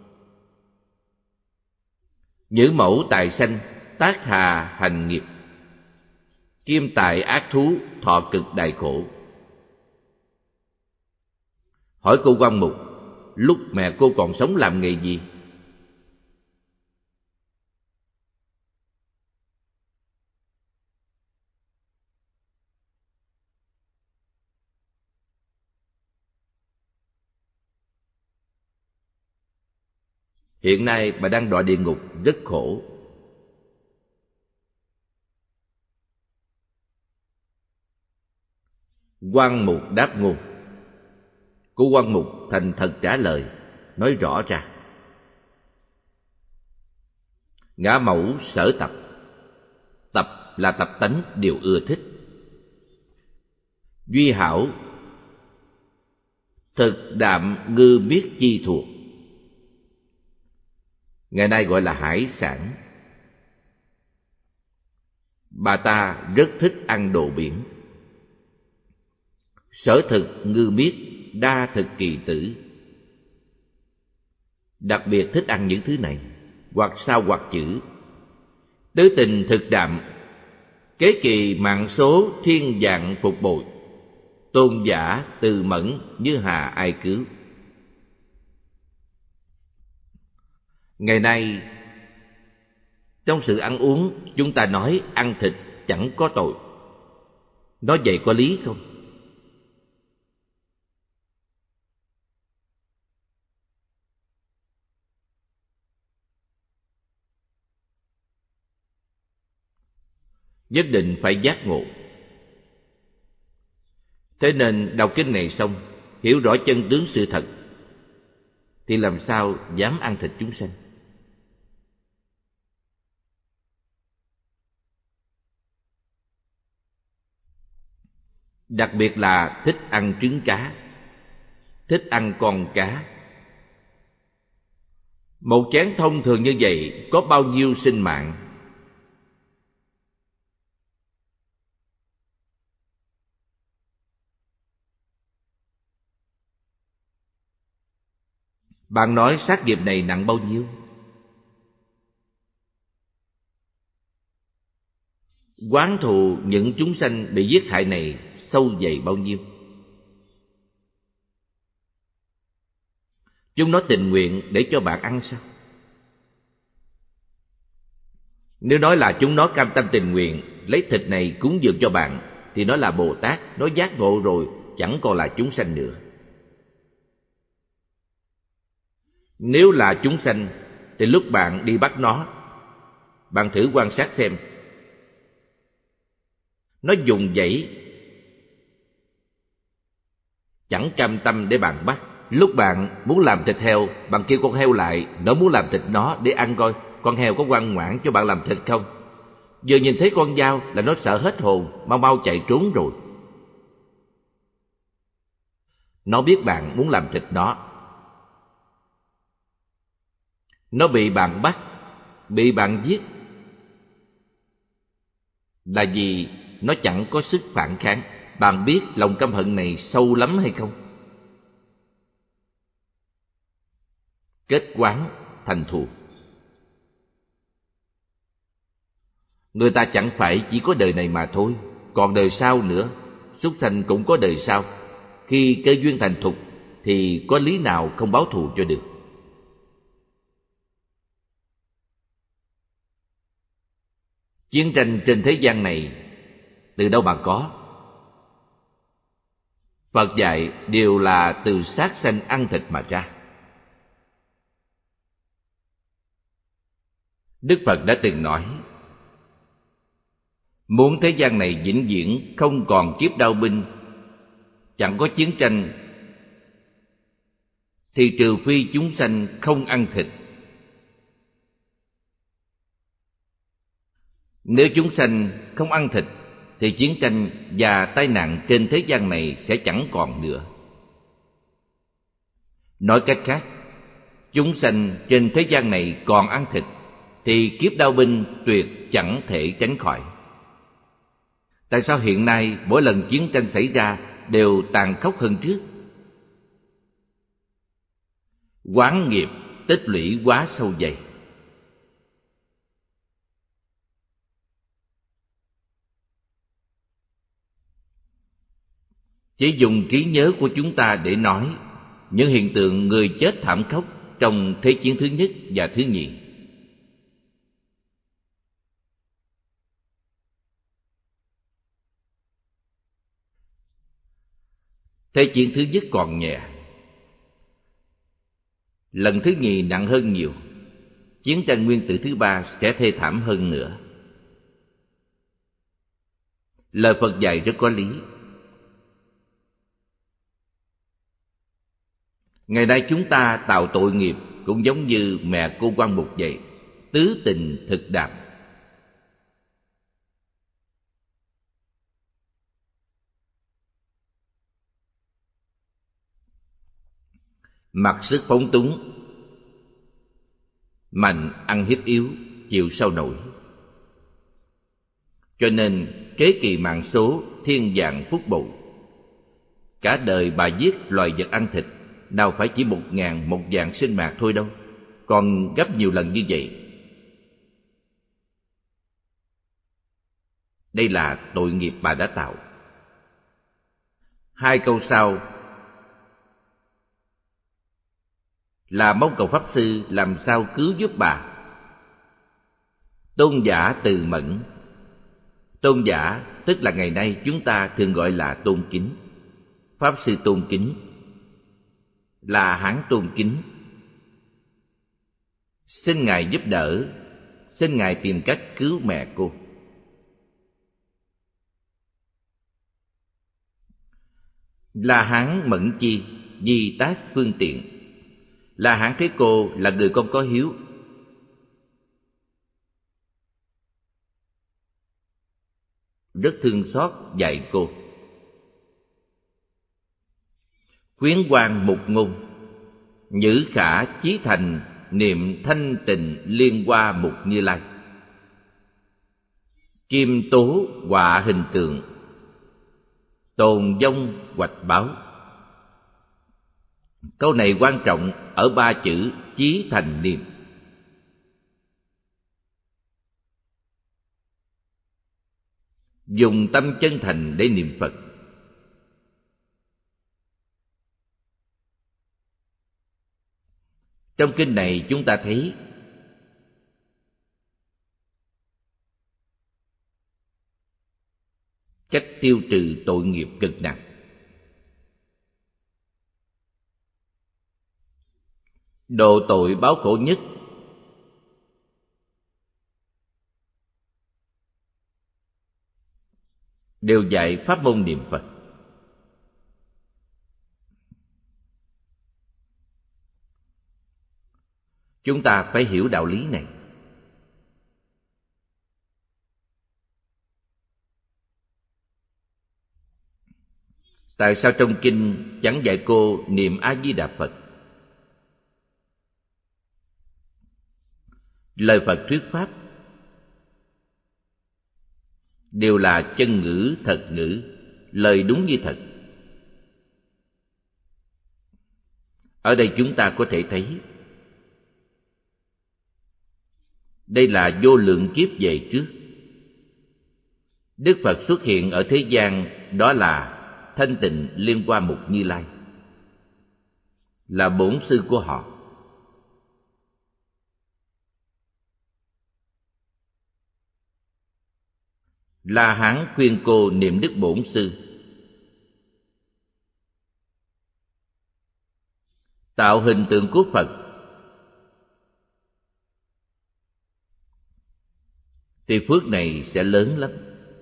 Nhữ mẫu tại sanh, tác hà hành nghiệp, kim tại ác thú, thọ cực đại khổ. Hỏi cô Quan Mục, lúc mẹ cô còn sống làm nghề gì? Hiện nay bà đang đọa địa ngục rất khổ. Quan Mục đáp ngôn. Cô Quan Mục thành thật trả lời, nói rõ ra: Ngã mẫu sở tập. Tập là tập tánh điều ưa thích. Duy hảo thực đạm ngư biết chi thuộc. Ngày nay gọi là hải sản. Bà ta rất thích ăn đồ biển. Sở thực ngư miết, đa thực kỳ tử. Đặc biệt thích ăn những thứ này, hoặc sao hoặc chữ. Tứ tình thực đạm, kế kỳ mạng số thiên dạng phục bồi. Tôn giả từ mẫn như hà ai cứu. Ngày nay trong sự ăn uống, chúng ta nói ăn thịt chẳng có tội. Nói vậy có lý không? Nhất định phải giác ngộ. Thế nên đọc kinh này xong, hiểu rõ chân tướng sự thật, thì làm sao dám ăn thịt chúng sanh. Đặc biệt là thích ăn trứng cá, thích ăn con cá. Một chén thông thường như vậy có bao nhiêu sinh mạng? Bạn nói sát nghiệp này nặng bao nhiêu? Oán thù những chúng sanh bị giết hại này sâu dày bao nhiêu? Chúng nó tình nguyện để cho bạn ăn sao? Nếu nói là chúng nó cam tâm tình nguyện lấy thịt này cúng dường cho bạn, thì nó là Bồ Tát, nó giác ngộ rồi, chẳng còn là chúng sanh nữa. Nếu là chúng sanh, thì lúc bạn đi bắt nó, bạn thử quan sát xem. Nó dùng dãy, chẳng cam tâm để bạn bắt. Lúc bạn muốn làm thịt heo, bạn kêu con heo lại, nó muốn làm thịt nó để ăn coi con heo có ngoan ngoãn cho bạn làm thịt không. Vừa nhìn thấy con dao là nó sợ hết hồn, mau mau chạy trốn rồi. Nó biết bạn muốn làm thịt nó. Nó bị bạn bắt, bị bạn giết, là vì nó chẳng có sức phản kháng. Bạn biết lòng căm hận này sâu lắm hay không? Kết quán thành thù. Người ta chẳng phải chỉ có đời này mà thôi, còn đời sau nữa. Súc sanh cũng có đời sau. Khi cơ duyên thành thục thì có lý nào không báo thù cho được. Chiến tranh trên thế gian này từ đâu mà có? Phật dạy đều là từ sát sanh ăn thịt mà ra. Đức Phật đã từng nói, muốn thế gian này vĩnh viễn không còn kiếp đao binh, chẳng có chiến tranh, thì trừ phi chúng sanh không ăn thịt, Nếu chúng sanh không ăn thịt thì chiến tranh và tai nạn trên thế gian này sẽ chẳng còn nữa. Nói cách khác, chúng sanh trên thế gian này còn ăn thịt thì kiếp đao binh tuyệt chẳng thể tránh khỏi. Tại sao hiện nay mỗi lần chiến tranh xảy ra đều tàn khốc hơn trước? Oán nghiệp tích lũy quá sâu dày. Chỉ dùng trí nhớ của chúng ta để nói những hiện tượng người chết thảm khốc trong Thế chiến thứ nhất và thứ nhì. Thế chiến thứ nhất còn nhẹ, lần thứ nhì nặng hơn nhiều. Chiến tranh nguyên tử thứ ba sẽ thê thảm hơn nữa. Lời Phật dạy rất có lý. Ngày nay chúng ta tạo tội nghiệp cũng giống như mẹ cô Quan Mục vậy, tứ tình thực đạm. Mặc sức phóng túng, mạnh ăn hiếp yếu, chịu sao nổi. Cho nên kế kỳ mạng số thiên vạn phúc bội. Cả đời bà giết loài vật ăn thịt, nào phải chỉ một ngàn một vạn sinh mạng thôi đâu, còn gấp nhiều lần như vậy. Đây là tội nghiệp bà đã tạo. Hai câu sau là mong cầu Pháp Sư làm sao cứu giúp bà. Tôn giả từ mẫn. Tôn giả tức là ngày nay chúng ta thường gọi là tôn kính. Pháp Sư tôn kính, là Hán tôn kính. Xin Ngài giúp đỡ, xin Ngài tìm cách cứu mẹ cô. La Hán mẫn chi, di tác phương tiện. La Hán thấy cô là người con có hiếu, rất thương xót dạy cô. Khuyến quan mục ngôn, nhữ khả chí thành, niệm thanh tịnh liên hoa mục Như Lai. Kim tố họa hình tượng, tồn vong hoạch báo. Câu này quan trọng ở ba chữ chí thành niệm. Dùng tâm chân thành để niệm Phật. Trong kinh này chúng ta thấy cách tiêu trừ tội nghiệp cực nặng. Độ tội báo khổ nhất đều dạy pháp môn niệm Phật. Chúng ta phải hiểu đạo lý này. Tại sao trong kinh chẳng dạy cô niệm A Di Đà Phật? Lời Phật thuyết pháp đều là chân ngữ, thật ngữ, lời đúng như thật. Ở đây chúng ta có thể thấy đây là vô lượng kiếp về trước. Đức Phật xuất hiện ở thế gian, đó là thanh tịnh liên hoa mục Như Lai, là bổn sư của họ. La Hán khuyên cô niệm đức bổn sư, tạo hình tượng của Phật, thì phước này sẽ lớn lắm.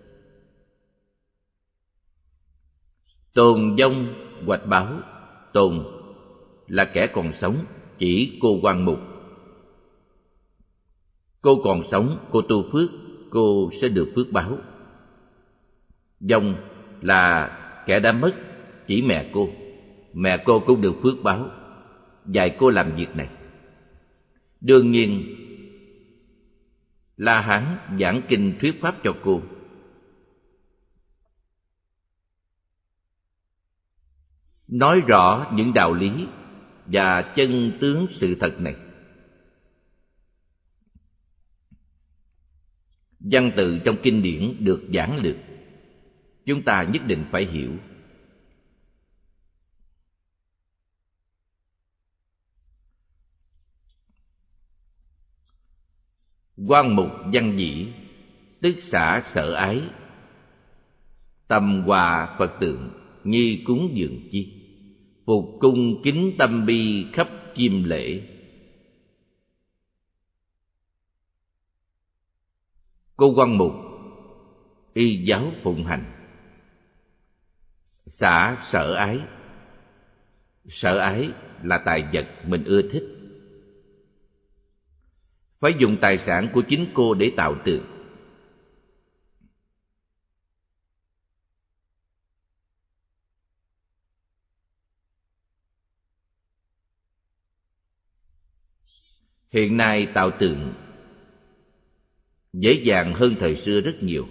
Tồn vong hoạch báo. Tồn là kẻ còn sống, chỉ cô Quan Mục. Cô còn sống, cô tu phước, cô sẽ được phước báo. Vong là kẻ đã mất chỉ mẹ cô. Mẹ cô cũng được phước báo, dạy cô làm việc này. Đương nhiên, La Hán giảng kinh thuyết pháp cho cô. Nói rõ những đạo lý và chân tướng sự thật này. Văn tự trong kinh điển được giảng lược, chúng ta nhất định phải hiểu. Quan mục văn dĩ, tức xả sở ái. Tầm hòa Phật tượng, nhi cúng dường chi. Phục cung kính tâm bi khắp chiêm lễ. Cô Quan mục y giáo phụng hành. Xả sở ái. Sở ái là tài vật mình ưa thích. Phải dùng tài sản của chính cô để tạo tượng. Hiện nay tạo tượng dễ dàng hơn thời xưa rất nhiều.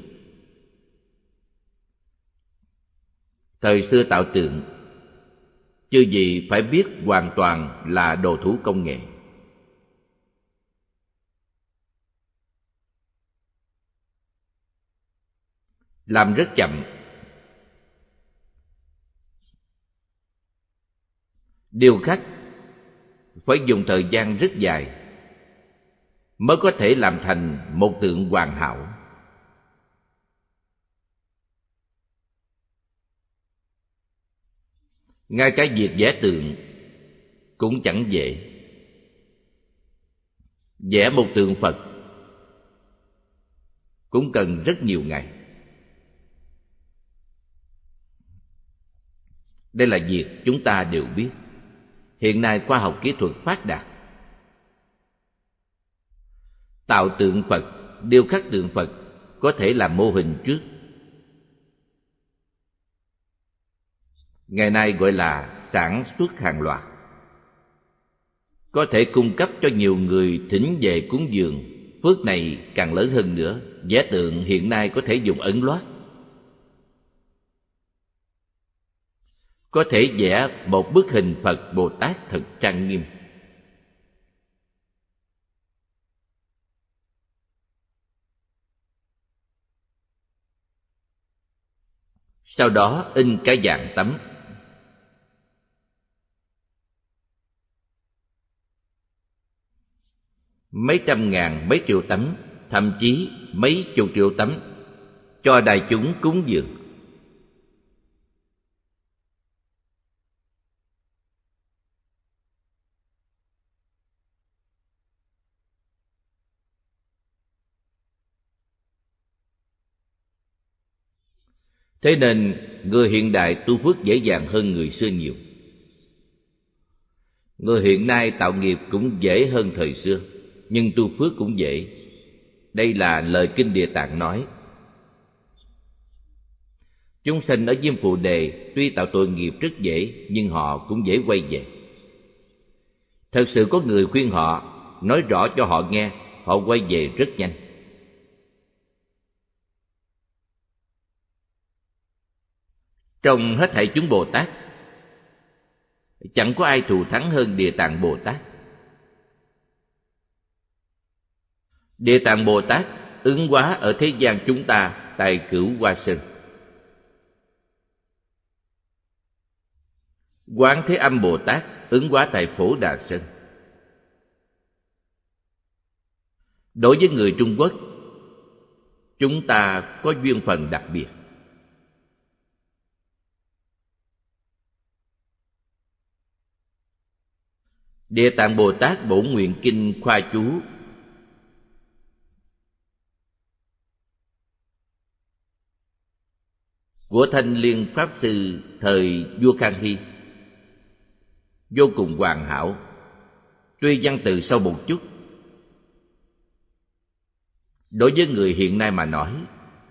Thời xưa tạo tượng chưa gì phải biết hoàn toàn là đồ thủ công nghệ. Làm rất chậm. Điêu khắc phải dùng thời gian rất dài mới có thể làm thành một tượng hoàn hảo. Ngay cả việc vẽ tượng cũng chẳng dễ. Vẽ một tượng Phật cũng cần rất nhiều ngày. Đây là việc chúng ta đều biết. Hiện nay khoa học kỹ thuật phát đạt. Tạo tượng Phật, điêu khắc tượng Phật có thể làm mô hình trước. Ngày nay gọi là sản xuất hàng loạt. Có thể cung cấp cho nhiều người thỉnh về cúng dường. Phước này càng lớn hơn nữa. Vẽ tượng hiện nay có thể dùng ấn loát. Có thể vẽ một bức hình Phật Bồ Tát thật trang nghiêm. Sau đó in cả vạn tấm. Mấy trăm ngàn, mấy triệu tấm, thậm chí mấy chục triệu tấm cho đại chúng cúng dường. Thế nên người hiện đại tu phước dễ dàng hơn người xưa nhiều. Người hiện nay tạo nghiệp cũng dễ hơn thời xưa, nhưng tu phước cũng dễ. Đây là lời Kinh Địa Tạng nói. Chúng sanh ở Diêm Phù Đề tuy tạo tội nghiệp rất dễ, nhưng họ cũng dễ quay về. Thật sự có người khuyên họ, nói rõ cho họ nghe, họ quay về rất nhanh. Trong hết thảy chúng Bồ Tát, chẳng có ai thù thắng hơn Địa Tạng Bồ Tát. Địa Tạng Bồ Tát ứng hóa ở thế gian chúng ta tại Cửu Hoa Sơn. Quán Thế Âm Bồ Tát ứng hóa tại Phổ Đà Sơn. Đối với người Trung Quốc, chúng ta có duyên phần đặc biệt. Địa Tạng Bồ Tát Bổn Nguyện Kinh khoa chú của Thanh Liên Pháp Sư thời vua Khang Hy vô cùng hoàn hảo. Tuy văn từ sâu một chút, Đối với người hiện nay mà nói,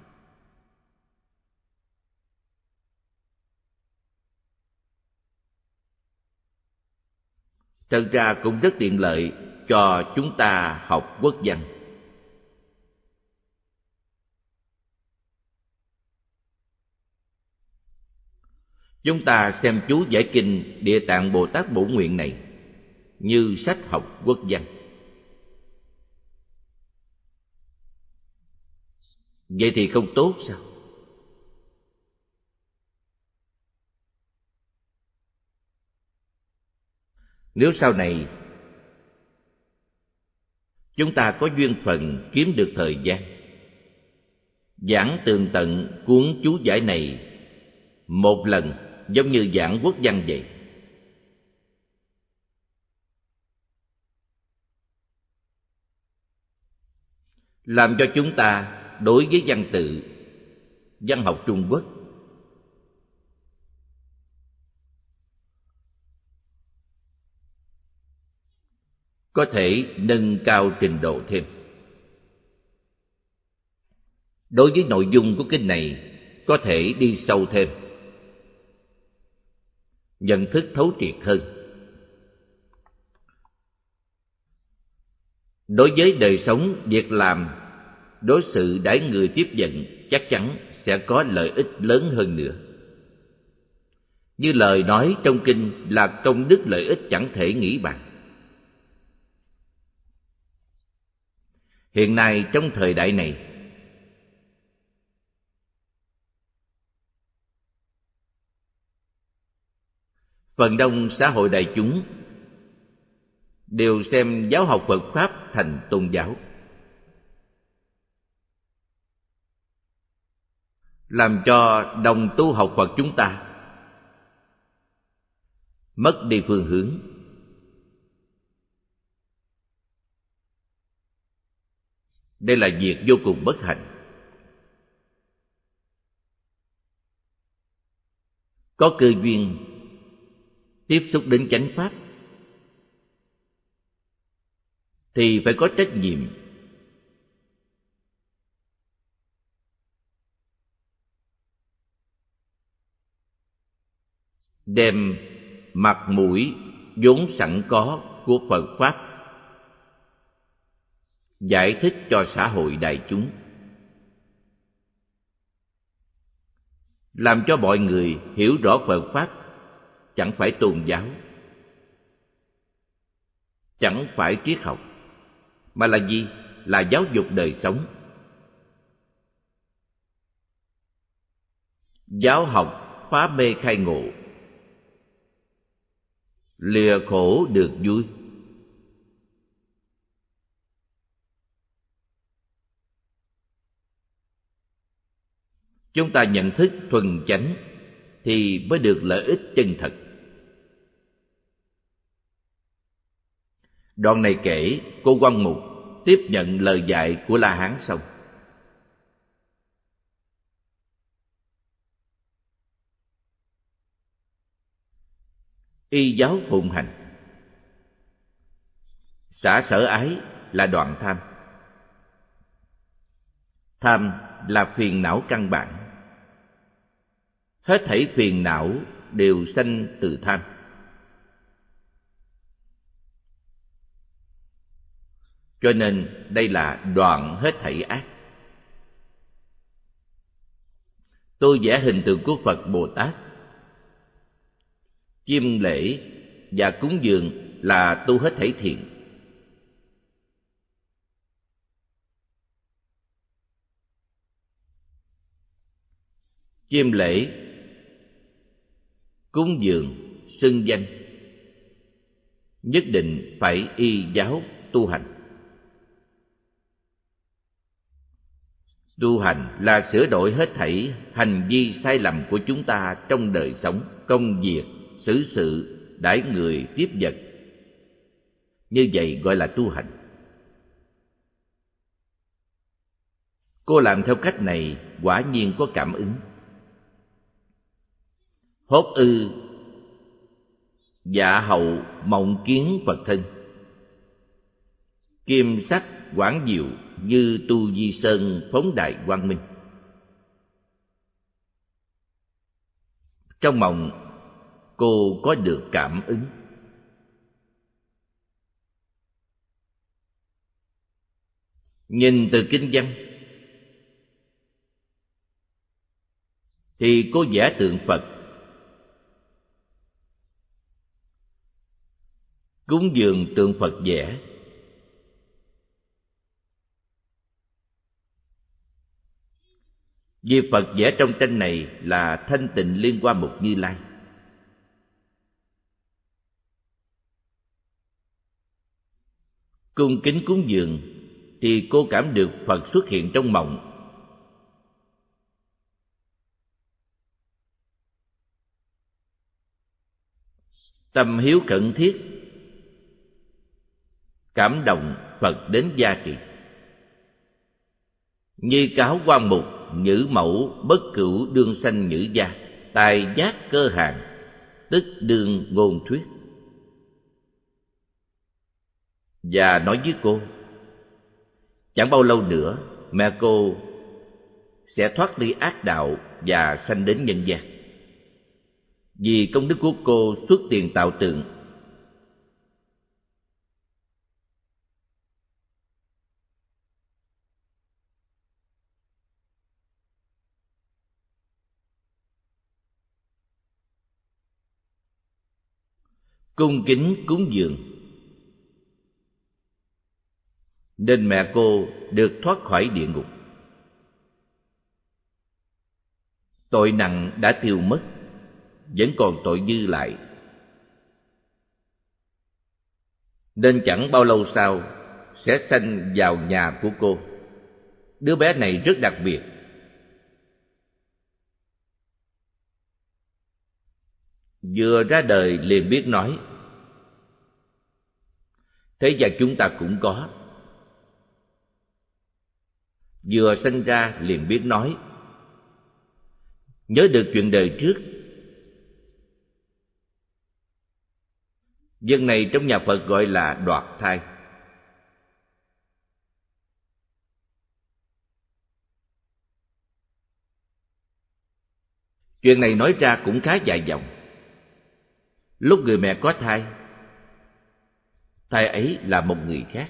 thật ra cũng rất tiện lợi cho chúng ta học quốc văn. Chúng ta xem chú giải kinh Địa Tạng Bồ Tát Bổ Nguyện này như sách học quốc văn. Vậy thì không tốt sao? Nếu sau này chúng ta có duyên phận kiếm được thời gian, giảng tường tận cuốn chú giải này một lần, giống như giảng quốc văn vậy, làm cho chúng ta đối với văn tự, văn học Trung Quốc có thể nâng cao trình độ thêm. Đối với nội dung của kinh này có thể đi sâu thêm, nhận thức thấu triệt hơn. Đối với đời sống, việc làm, đối xử đãi người tiếp nhận chắc chắn sẽ có lợi ích lớn hơn nữa. Như lời nói trong kinh là công đức lợi ích chẳng thể nghĩ bàn. Hiện nay trong thời đại này, phần đông xã hội đại chúng đều xem giáo học Phật Pháp thành tôn giáo, làm cho đồng tu học Phật chúng ta mất đi phương hướng. Đây là việc vô cùng bất hạnh. Có cơ duyên tiếp xúc đến chánh pháp thì phải có trách nhiệm đem mặt mũi vốn sẵn có của Phật Pháp giải thích cho xã hội đại chúng, làm cho mọi người hiểu rõ Phật Pháp chẳng phải tôn giáo, chẳng phải triết học, mà là gì? Là giáo dục đời sống. Giáo học phá mê khai ngộ, lìa khổ được vui. Chúng ta nhận thức thuần chánh thì mới được lợi ích chân thật. Đoạn này kể cô Quan Mục tiếp nhận lời dạy của La Hán xong, y giáo phụng hành. Xả sở ái là đoạn tham. Tham là phiền não căn bản. Hết thảy phiền não đều sanh từ tham. Cho nên đây là đoạn hết thảy ác. Tôi vẽ hình tượng của Phật Bồ Tát, chiêm lễ và cúng dường là tu hết thảy thiện. Chiêm lễ, cúng dường, xưng danh nhất định phải y giáo tu hành. Tu hành là sửa đổi hết thảy hành vi sai lầm của chúng ta trong đời sống, công việc, xử sự, đãi người, tiếp vật. Như vậy gọi là tu hành. Cô làm theo cách này quả nhiên có cảm ứng. Hốt ư dạ hậu mộng kiến Phật thân. kim sắc quảng diệu như tu di sơn phóng đại quang minh. Trong mộng, cô có được cảm ứng. Nhìn từ kinh văn thì cô vẽ tượng Phật, cúng dường tượng Phật vẽ. Vì Phật vẽ trong tranh này là thanh tịnh Liên Hoa Mục Như Lai. Cung kính cúng dường thì cô cảm được Phật xuất hiện trong mộng. Tâm hiếu khẩn thiết, cảm động Phật đến gia trì. Như cáo quan mục, nhữ mẫu bất cửu đương sanh nhữ gia, tài giác cơ hàng, tức đương ngôn thuyết. Và nói với cô, chẳng bao lâu nữa mẹ cô sẽ thoát ly ác đạo và sanh đến nhân gian. Vì công đức của cô xuất tiền tạo tượng, cung kính cúng dường, nên mẹ cô được thoát khỏi địa ngục. Tội nặng đã tiêu mất, vẫn còn tội dư lại, nên chẳng bao lâu sau sẽ sanh vào nhà của cô. Đứa bé này rất đặc biệt. Vừa ra đời liền biết nói. Thế và chúng ta cũng có. Vừa sinh ra liền biết nói, nhớ được chuyện đời trước. Việc này trong nhà Phật gọi là đoạt thai. Chuyện này nói ra cũng khá dài dòng. Lúc người mẹ có thai, thai ấy là một người khác.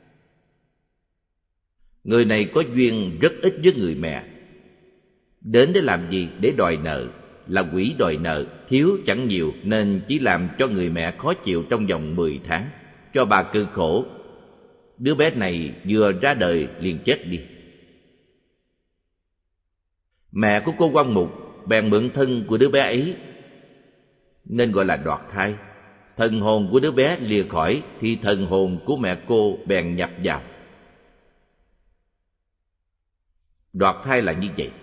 Người này có duyên rất ít với người mẹ. Đến để làm gì? Để đòi nợ. Là quỷ đòi nợ, thiếu chẳng nhiều, nên chỉ làm cho người mẹ khó chịu trong vòng mười tháng, cho bà cực khổ. Đứa bé này vừa ra đời liền chết đi. Mẹ của cô Quan Mục bèn mượn thân của đứa bé ấy, nên gọi là đoạt thai. Thần hồn của đứa bé lìa khỏi thì thần hồn của mẹ cô bèn nhập vào. Đoạt thai là như vậy.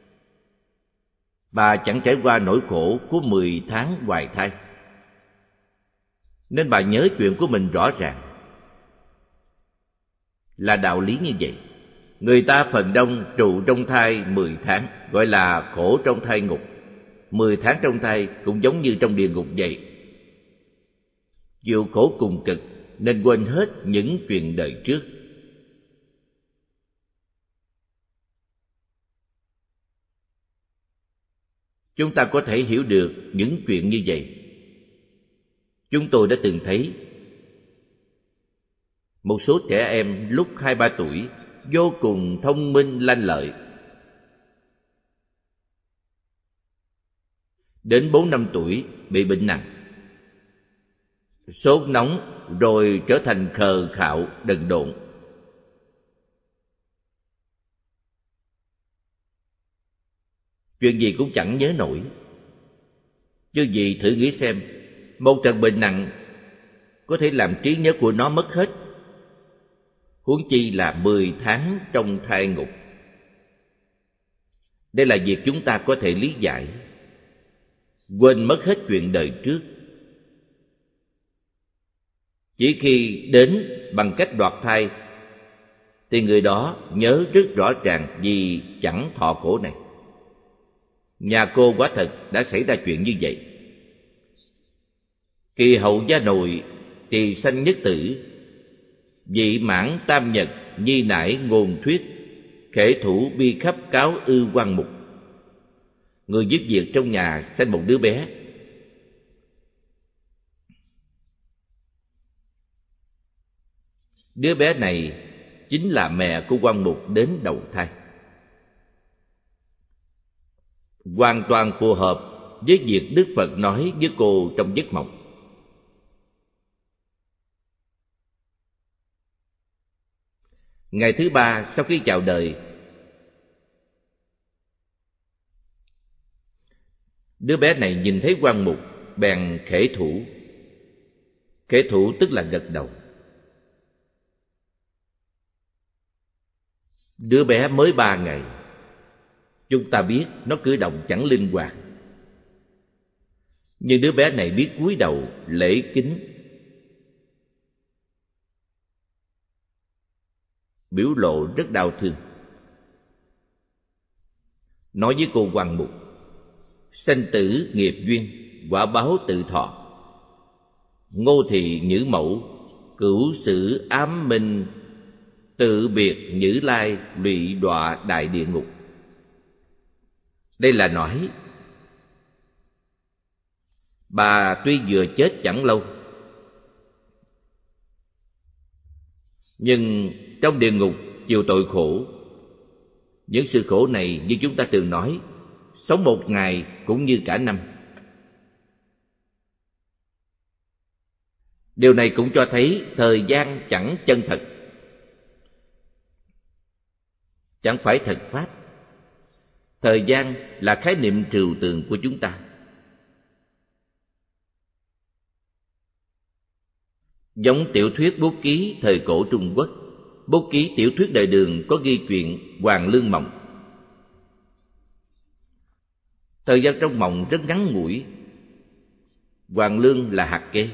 Bà chẳng trải qua nỗi khổ của mười tháng hoài thai, nên bà nhớ chuyện của mình rõ ràng. Là đạo lý như vậy. Người ta phần đông trụ trong thai mười tháng, gọi là khổ trong thai ngục. Mười tháng trong thai cũng giống như trong địa ngục vậy. Chịu khổ cùng cực nên quên hết những chuyện đời trước. Chúng ta có thể hiểu được những chuyện như vậy. Chúng tôi đã từng thấy một số trẻ em lúc hai ba tuổi vô cùng thông minh lanh lợi. Đến bốn năm tuổi bị bệnh nặng, sốt nóng, rồi trở thành khờ khạo đần độn. Chuyện gì cũng chẳng nhớ nổi. Chứ gì thử nghĩ xem, một trận bệnh nặng có thể làm trí nhớ của nó mất hết, huống chi là mười tháng trong thai ngục. Đây là việc chúng ta có thể lý giải. Quên mất hết chuyện đời trước. Chỉ khi đến bằng cách đoạt thai thì người đó nhớ rất rõ ràng vì chẳng thọ khổ này. Nhà cô quả thật đã xảy ra chuyện như vậy. Kỳ hậu gia nội thì sanh nhất tử, Vị mãn tam nhật, nhi nải ngôn thuyết, khể thủ bi khắp cáo ư quan mục. Người giúp việc trong nhà sanh một đứa bé. Đứa bé này chính là mẹ của quan mục đến đầu thai. Hoàn toàn phù hợp với việc Đức Phật nói với cô trong giấc mộng. Ngày thứ ba sau khi chào đời, đứa bé này nhìn thấy quan mục bèn khể thủ. Khể thủ tức là gật đầu. Đứa bé mới ba ngày, chúng ta biết nó cử động chẳng linh hoạt, nhưng đứa bé này biết cúi đầu lễ kính, biểu lộ rất đau thương. Nói với cô quan mục: sanh tử nghiệp duyên, quả báo tự thọ. Ngô thị nhữ mẫu, cửu sử ám minh, tự biệt nhữ lai, lụy đọa đại địa ngục. Đây là nói bà tuy vừa chết chẳng lâu, nhưng trong địa ngục chịu tội khổ. Những sự khổ này như chúng ta thường nói, sống một ngày cũng như cả năm. Điều này cũng cho thấy thời gian chẳng chân thật, chẳng phải thật pháp. Thời gian là khái niệm trừu tượng của chúng ta. Giống tiểu thuyết bút ký thời cổ Trung Quốc, bút ký tiểu thuyết đời Đường có ghi chuyện Hoàng Lương Mộng. Thời gian trong mộng rất ngắn ngủi. Hoàng lương là hạt kê.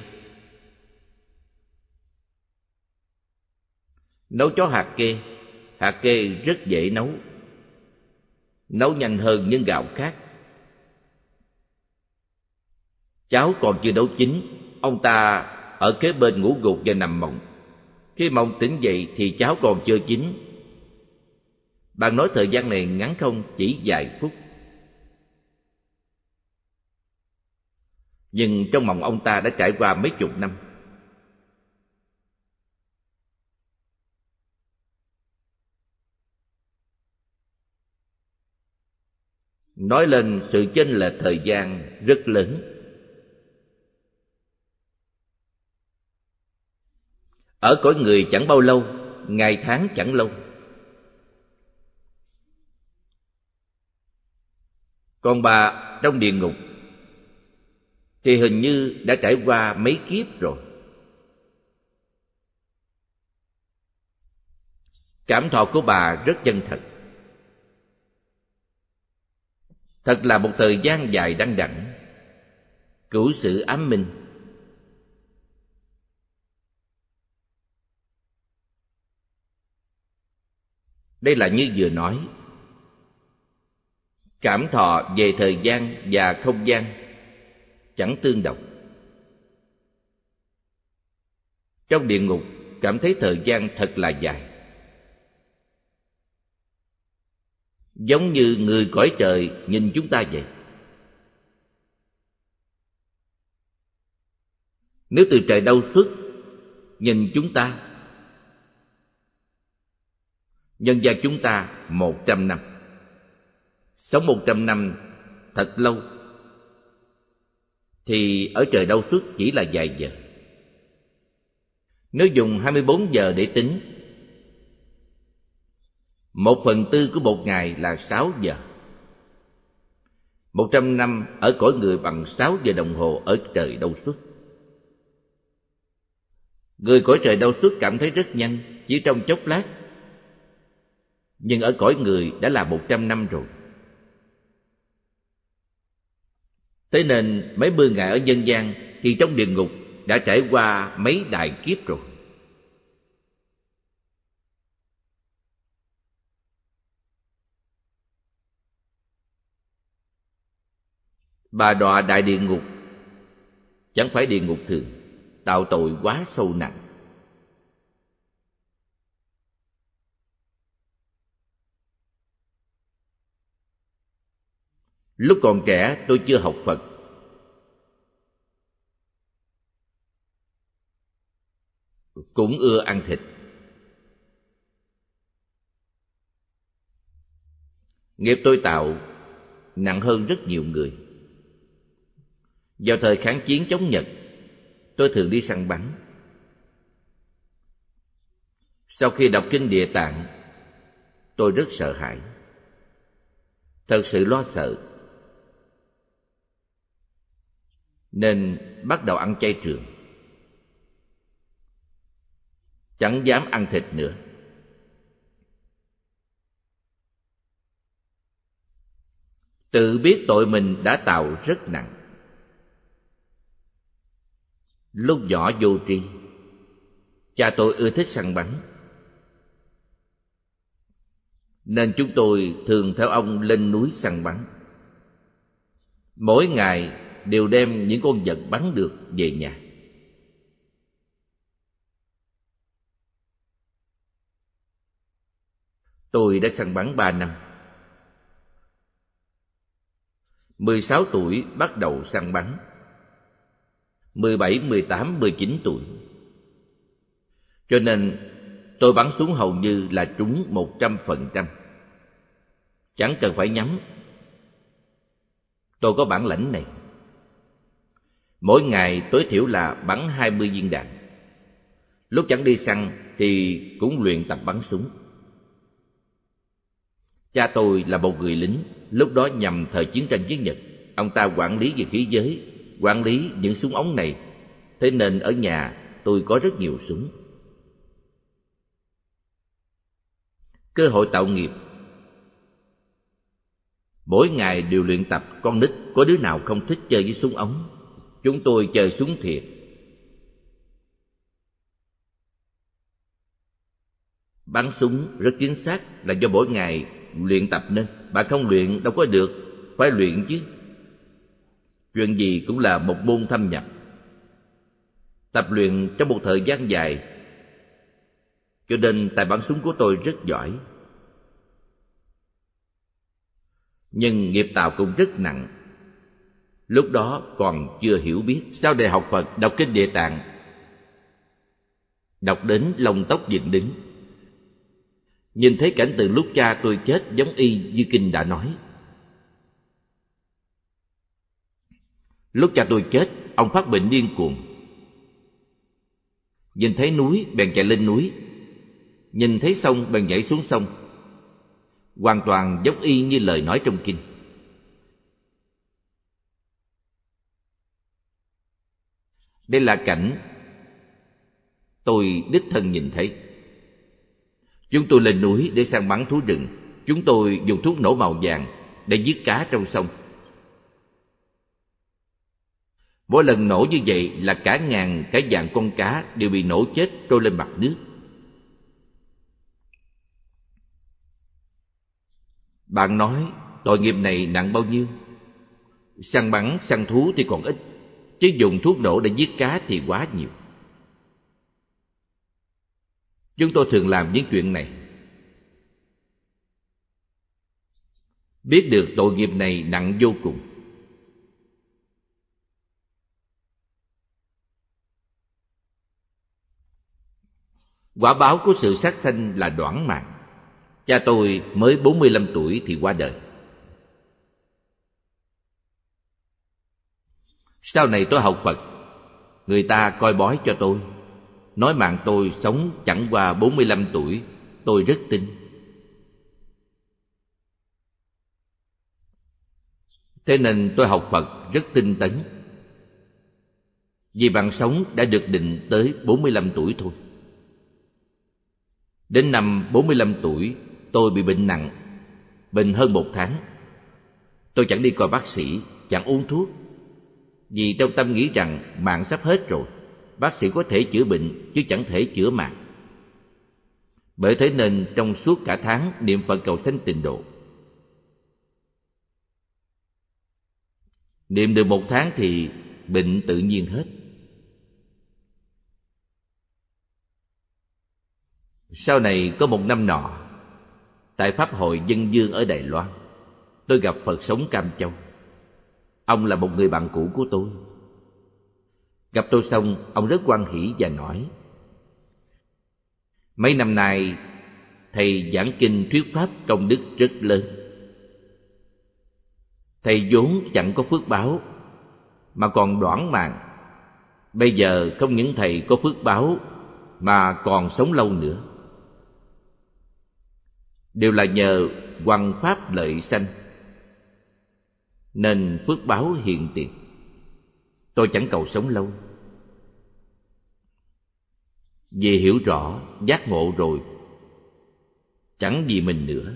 Nấu cháo hạt kê, hạt kê rất dễ nấu, nấu nhanh hơn những gạo khác. Cháo còn chưa nấu chín, ông ta ở kế bên ngủ gục và nằm mộng. Khi mộng tỉnh dậy thì cháo còn chưa chín. Bạn nói thời gian này ngắn không? Chỉ vài phút. Nhưng trong mộng ông ta đã trải qua mấy chục năm. Nói lên sự chênh lệch thời gian rất lớn. Ở cõi người chẳng bao lâu, ngày tháng chẳng lâu. Còn bà trong địa ngục thì hình như đã trải qua mấy kiếp rồi. Cảm thọ của bà rất chân thật. Thật là một thời gian dài đăng đẳng, cửu sử ám minh. Đây là như vừa nói, cảm thọ về thời gian và không gian chẳng tương đồng. Trong địa ngục cảm thấy thời gian thật là dài, giống như người cõi trời nhìn chúng ta vậy. Nếu từ trời đâu xuất nhìn chúng ta, nhân gian chúng ta một trăm năm. Sống một trăm năm thật lâu, thì ở trời đâu xuất chỉ là vài giờ. Nếu dùng hai mươi bốn giờ để tính, một phần tư của một ngày là sáu giờ. Một trăm năm ở cõi người bằng sáu giờ đồng hồ ở trời đâu xuất. Người cõi trời đâu xuất cảm thấy rất nhanh, chỉ trong chốc lát. Nhưng ở cõi người đã là một trăm năm rồi. Thế nên mấy mươi ngày ở nhân gian thì trong địa ngục đã trải qua mấy đại kiếp rồi. Bà đọa đại địa ngục chẳng phải địa ngục thường, tạo tội quá sâu nặng. Lúc còn trẻ tôi chưa học Phật, cũng ưa ăn thịt. Nghiệp tôi tạo nặng hơn rất nhiều người. Vào thời kháng chiến chống Nhật, tôi thường đi săn bắn. Sau khi đọc kinh Địa Tạng, tôi rất sợ hãi, thật sự lo sợ, nên bắt đầu ăn chay trường, chẳng dám ăn thịt nữa. Tự biết tội mình đã tạo rất nặng. Lúc nhỏ vô tri, cha tôi ưa thích săn bắn, nên chúng tôi thường theo ông lên núi săn bắn. Mỗi ngày đều đem những con vật bắn được về nhà. Tôi đã săn bắn ba năm. mười sáu tuổi bắt đầu săn bắn, mười bảy, mười tám, mười chín tuổi. Cho nên tôi bắn súng hầu như là trúng một trăm phần trăm. Chẳng cần phải nhắm. Tôi có bản lĩnh này. Mỗi ngày tối thiểu là bắn hai mươi viên đạn. Lúc chẳng đi săn thì cũng luyện tập bắn súng. Cha tôi là một người lính, lúc đó nhằm thời chiến tranh với Nhật. Ông ta quản lý về khí giới, quản lý những súng ống này. Thế nên ở nhà tôi có rất nhiều súng. Cơ hội tạo nghiệp. Mỗi ngày đều luyện tập. Con nít có đứa nào không thích chơi với súng ống. Chúng tôi chơi súng thiệt. Bắn súng rất chính xác là do mỗi ngày luyện tập nên. Bạn không luyện đâu có được, phải luyện chứ. Chuyện gì cũng là một môn thâm nhập. Tập luyện trong một thời gian dài, cho nên tài bắn súng của tôi rất giỏi. Nhưng nghiệp tạo cũng rất nặng. Lúc đó còn chưa hiểu biết. Sau đại học Phật, đọc kinh Địa Tạng, đọc đến lông tóc dựng đứng. Nhìn thấy cảnh tượng lúc cha tôi chết giống y như kinh đã nói. Lúc cha tôi chết, ông phát bệnh điên cuồng. Nhìn thấy núi bèn chạy lên núi, nhìn thấy sông bèn nhảy xuống sông. Hoàn toàn giống y như lời nói trong kinh. Đây là cảnh tôi đích thân nhìn thấy. Chúng tôi lên núi để săn bắn thú rừng. Chúng tôi dùng thuốc nổ màu vàng để giết cá trong sông. Mỗi lần nổ như vậy là cả ngàn, cả vạn con cá đều bị nổ chết trôi lên mặt nước. Bạn nói tội nghiệp này nặng bao nhiêu? Săn bắn, săn thú thì còn ít, chứ dùng thuốc nổ để giết cá thì quá nhiều. Chúng tôi thường làm những chuyện này. Biết được tội nghiệp này nặng vô cùng. Quả báo của sự sát sanh là đoản mạng. Cha tôi mới bốn mươi lăm tuổi thì qua đời. Sau này tôi học Phật, người ta coi bói cho tôi, nói mạng tôi sống chẳng qua bốn mươi lăm tuổi. Tôi rất tin. Thế nên tôi học Phật rất tinh tấn. Vì bạn sống đã được định tới bốn mươi lăm tuổi thôi. Đến năm bốn mươi lăm tuổi, tôi bị bệnh nặng, bệnh hơn một tháng. Tôi chẳng đi coi bác sĩ, chẳng uống thuốc, vì trong tâm nghĩ rằng mạng sắp hết rồi. Bác sĩ có thể chữa bệnh, chứ chẳng thể chữa mạng. Bởi thế nên trong suốt cả tháng niệm Phật cầu sanh tịnh độ. Niệm được một tháng thì bệnh tự nhiên hết. Sau này có một năm nọ, tại Pháp hội Dân Dương ở Đài Loan, tôi gặp Phật sống Cam Châu. Ông là một người bạn cũ của tôi. Gặp tôi xong, ông rất hoan hỉ và nói: mấy năm nay thầy giảng kinh thuyết pháp công đức rất lớn. Thầy vốn chẳng có phước báo mà còn đoản mạng. Bây giờ không những thầy có phước báo mà còn sống lâu nữa, đều là nhờ hoằng pháp lợi sanh, nên phước báo hiện tiền. Tôi chẳng cầu sống lâu, vì hiểu rõ giác ngộ rồi, chẳng vì mình nữa.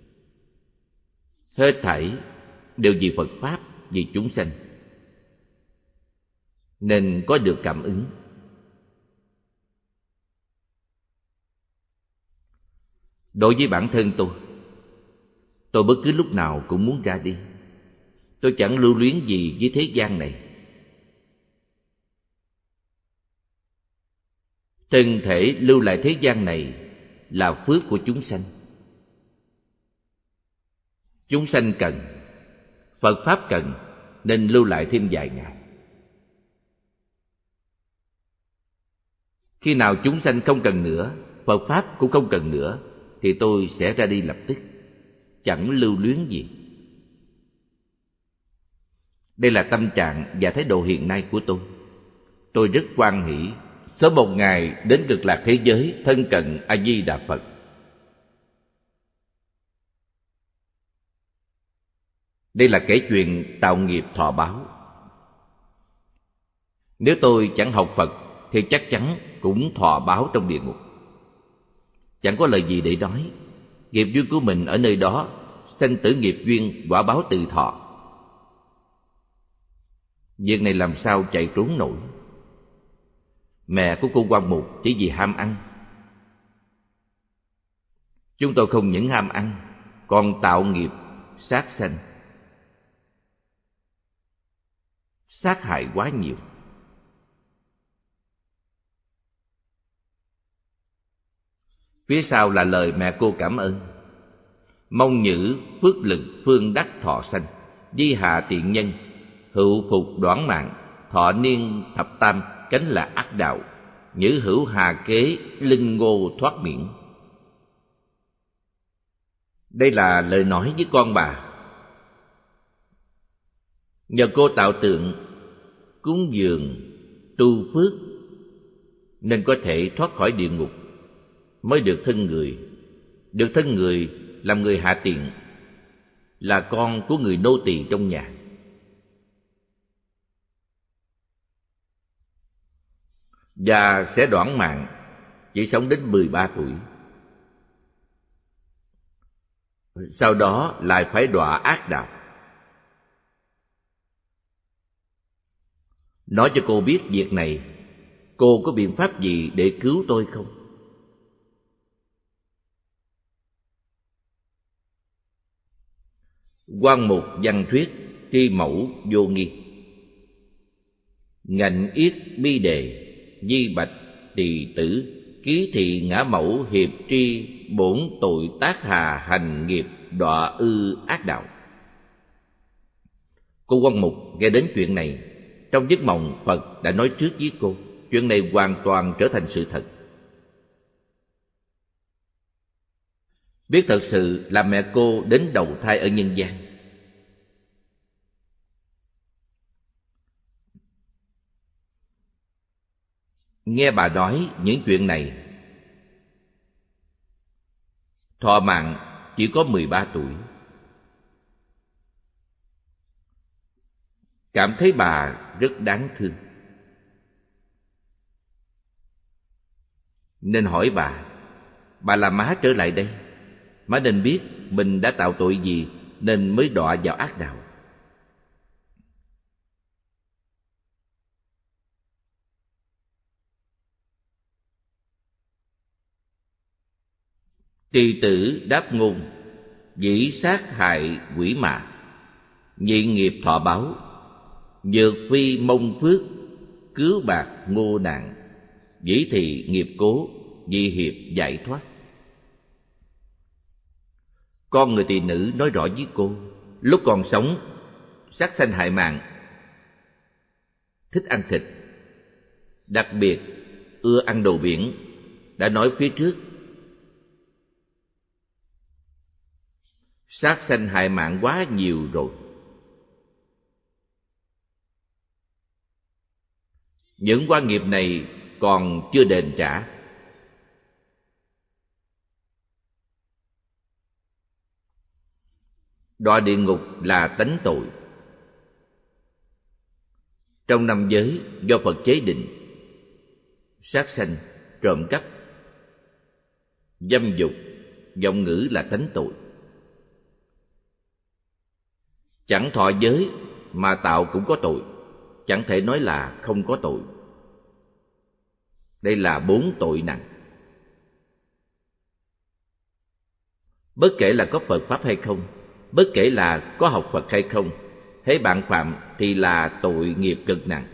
Hết thảy đều vì Phật Pháp, vì chúng sanh, nên có được cảm ứng. Đối với bản thân tôi, tôi bất cứ lúc nào cũng muốn ra đi. Tôi chẳng lưu luyến gì với thế gian này. Thân thể lưu lại thế gian này là phước của chúng sanh. Chúng sanh cần, Phật Pháp cần, nên lưu lại thêm vài ngày. Khi nào chúng sanh không cần nữa, Phật Pháp cũng không cần nữa, thì tôi sẽ ra đi lập tức, chẳng lưu luyến gì. Đây là tâm trạng và thái độ hiện nay của tôi. Tôi rất hoan hỷ sớm một ngày đến Cực Lạc thế giới thân cận A Di Đà Phật. Đây là kể chuyện tạo nghiệp thọ báo. Nếu tôi chẳng học Phật thì chắc chắn cũng thọ báo trong địa ngục. Chẳng có lời gì để nói. Nghiệp duyên của mình ở nơi đó, sanh tử nghiệp duyên, quả báo tự thọ. Việc này làm sao chạy trốn nổi. Mẹ của cô Quan Mục chỉ vì ham ăn. Chúng tôi không những ham ăn, còn tạo nghiệp sát sanh, sát hại quá nhiều. Phía sau là lời mẹ cô cảm ơn: mong nhử phước lực phương đắc thọ sanh, di hạ tiện nhân, hữu phục đoản mạng, thọ niên thập tam, cánh là ác đạo, nhử hữu hà kế, linh ngô thoát miễn. Đây là lời nói với con bà. Nhờ cô tạo tượng, cúng dường, tu phước, nên có thể thoát khỏi địa ngục, mới được thân người. Được thân người làm người hạ tiện, là con của người nô tỳ trong nhà. Và sẽ đoản mạng, chỉ sống đến mười ba tuổi. Sau đó lại phải đọa ác đạo. Nói cho cô biết việc này, cô có biện pháp gì để cứu tôi không? Quan Mục văn thuyết tri mẫu vô nghi. Ngạnh yết bi đề, di bạch tỳ tử, ký thị ngã mẫu hiệp tri, bổn tội tác hà hành nghiệp, đọa ư ác đạo. Cô Quan Mục nghe đến chuyện này, trong giấc mộng Phật đã nói trước với cô. Chuyện này hoàn toàn trở thành sự thật. Biết thật sự là mẹ cô đến đầu thai ở nhân gian. Nghe bà nói những chuyện này, thọ mạng chỉ có mười ba tuổi. Cảm thấy bà rất đáng thương, nên hỏi bà: bà là má trở lại đây, má nên biết mình đã tạo tội gì nên mới đọa vào ác đạo. Tỳ tử đáp ngôn: dĩ sát hại quỷ mạ, nhị nghiệp thọ báo, dược phi mông phước, cứu bạc ngô nạn, dĩ thị nghiệp cố, di hiệp giải thoát. Con người tỳ nữ nói rõ với cô, lúc còn sống sát sanh hại mạng, thích ăn thịt, đặc biệt ưa ăn đồ biển, đã nói phía trước. Sát sanh hại mạng quá nhiều rồi. Những oan nghiệp này còn chưa đền trả. Đọa địa ngục là tánh tội. Trong năm giới do Phật chế định, sát sanh, trộm cắp, dâm dục, vọng ngữ là tánh tội. Chẳng thọ giới mà tạo cũng có tội, chẳng thể nói là không có tội. Đây là bốn tội nặng. Bất kể là có Phật Pháp hay không, bất kể là có học Phật hay không, hễ bạn phạm thì là tội nghiệp cực nặng.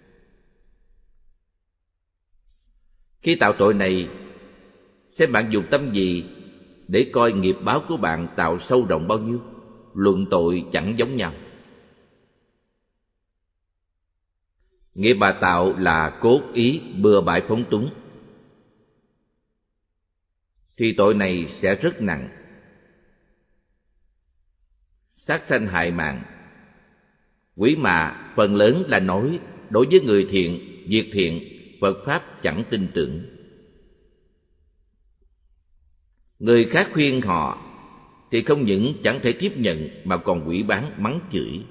Khi tạo tội này, xem bạn dùng tâm gì để coi nghiệp báo của bạn tạo sâu rộng bao nhiêu, luận tội chẳng giống nhau. Nghiệp bà tạo là cố ý bừa bãi phóng túng, thì tội này sẽ rất nặng. Sát sanh hại mạng, quỷ mạ phần lớn là nói đối với người thiện, việc thiện, Phật Pháp chẳng tin tưởng. Người khác khuyên họ thì không những chẳng thể tiếp nhận mà còn quỷ bán mắng chửi.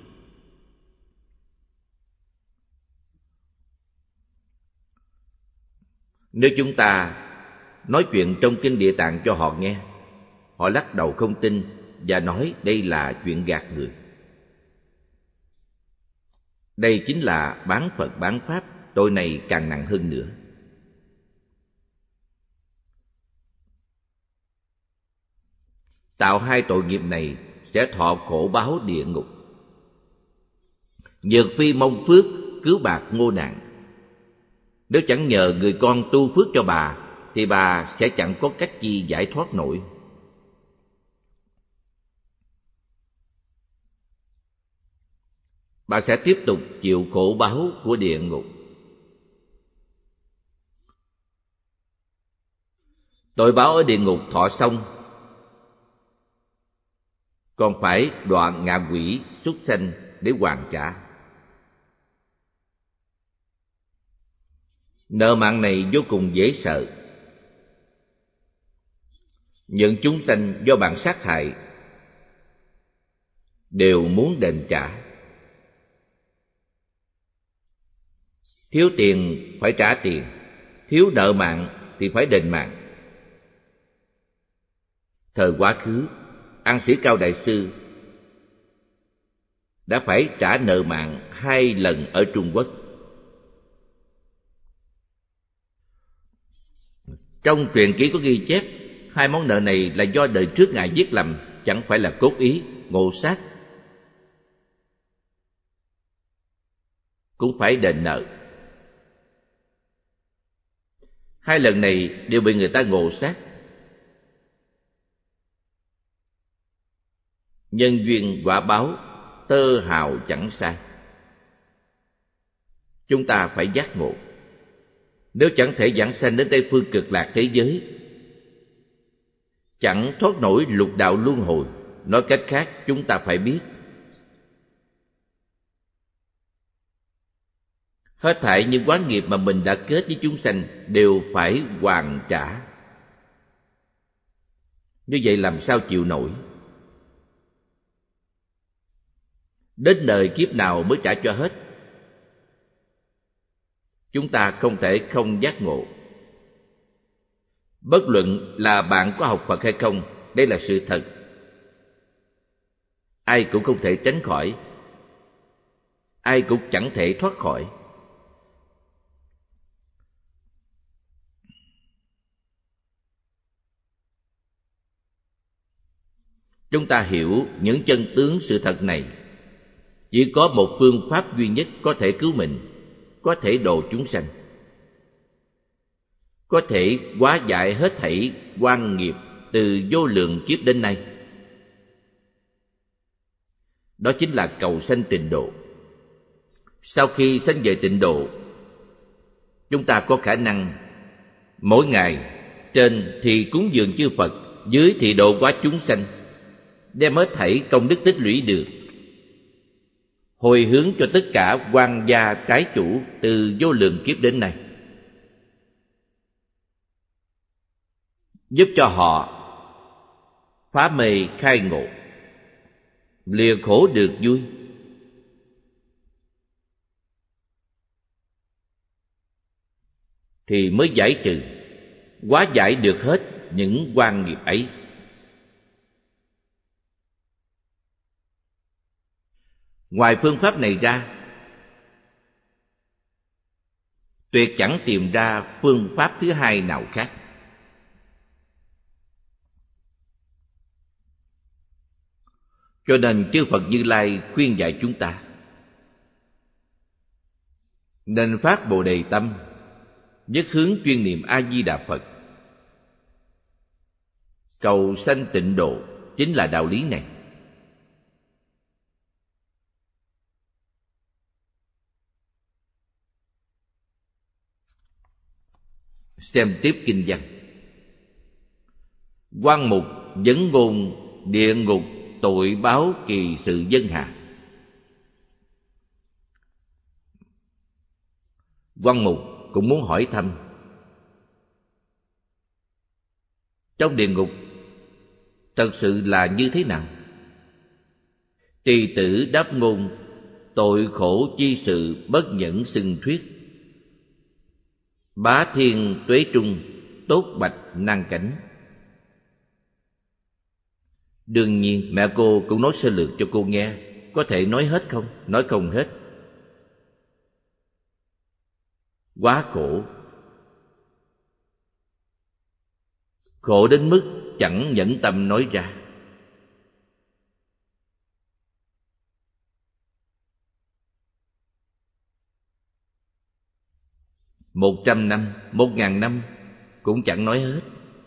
Nếu chúng ta nói chuyện trong kinh Địa Tạng cho họ nghe, họ lắc đầu không tin và nói đây là chuyện gạt người. Đây chính là bán Phật bán Pháp, tội này càng nặng hơn nữa. Tạo hai tội nghiệp này sẽ thọ khổ báo địa ngục. Nhược phi mong phước cứu bạc ngô nạn. Nếu chẳng nhờ người con tu phước cho bà thì bà sẽ chẳng có cách chi giải thoát nổi. Bà sẽ tiếp tục chịu khổ báo của địa ngục. Tội báo ở địa ngục thọ xong, còn phải đọa ngạ quỷ súc sanh để hoàn trả. Nợ mạng này vô cùng dễ sợ. Những chúng sanh do bạn sát hại đều muốn đền trả. Thiếu tiền phải trả tiền, thiếu nợ mạng thì phải đền mạng. Thời quá khứ, An Sĩ Cao Đại Sư đã phải trả nợ mạng hai lần ở Trung Quốc. Trong truyện ký có ghi chép, hai món nợ này là do đời trước Ngài viết lầm, chẳng phải là cốt ý, ngộ sát. Cũng phải đền nợ. Hai lần này đều bị người ta ngộ sát. Nhân duyên quả báo, tơ hào chẳng sai. Chúng ta phải giác ngộ. Nếu chẳng thể giảng sanh đến Tây Phương Cực Lạc thế giới, chẳng thoát nổi lục đạo luân hồi. Nói cách khác, chúng ta phải biết hết thảy những oán nghiệp mà mình đã kết với chúng sanh đều phải hoàn trả. Như vậy làm sao chịu nổi? Đến đời kiếp nào mới trả cho hết? Chúng ta không thể không giác ngộ. Bất luận là bạn có học Phật hay không, đây là sự thật. Ai cũng không thể tránh khỏi, ai cũng chẳng thể thoát khỏi. Chúng ta hiểu những chân tướng sự thật này, chỉ có một phương pháp duy nhất có thể cứu mình, có thể độ chúng sanh, có thể hóa giải hết thảy oan nghiệp từ vô lượng kiếp đến nay. Đó chính là cầu sanh tịnh độ. Sau khi sanh về tịnh độ, chúng ta có khả năng mỗi ngày trên thì cúng dường chư Phật, dưới thì độ hóa chúng sanh, đem hết thảy công đức tích lũy được hồi hướng cho tất cả quan gia trái chủ từ vô lượng kiếp đến nay, giúp cho họ phá mê khai ngộ, lìa khổ được vui. Thì mới giải trừ, hóa giải được hết những oan nghiệp ấy. Ngoài phương pháp này ra, tuyệt chẳng tìm ra phương pháp thứ hai nào khác. Cho nên chư Phật Như Lai khuyên dạy chúng ta nên phát Bồ Đề tâm, nhất hướng chuyên niệm A Di Đà Phật. Cầu sanh tịnh độ chính là đạo lý này. Xem tiếp kinh văn. Quan mục vấn ngôn địa ngục tội báo kỳ sự dân hà. Quan mục cũng muốn hỏi thăm trong địa ngục thật sự là như thế nào. Trì tử đáp ngôn: tội khổ chi sự bất nhẫn xưng thuyết. Bá thiên tuế trung, tốt bạch nan cảnh. Đương nhiên mẹ cô cũng nói sơ lược cho cô nghe. Có thể nói hết không? Nói không hết. Quá khổ, khổ đến mức chẳng nhẫn tâm nói ra. Một trăm năm, một ngàn năm cũng chẳng nói hết.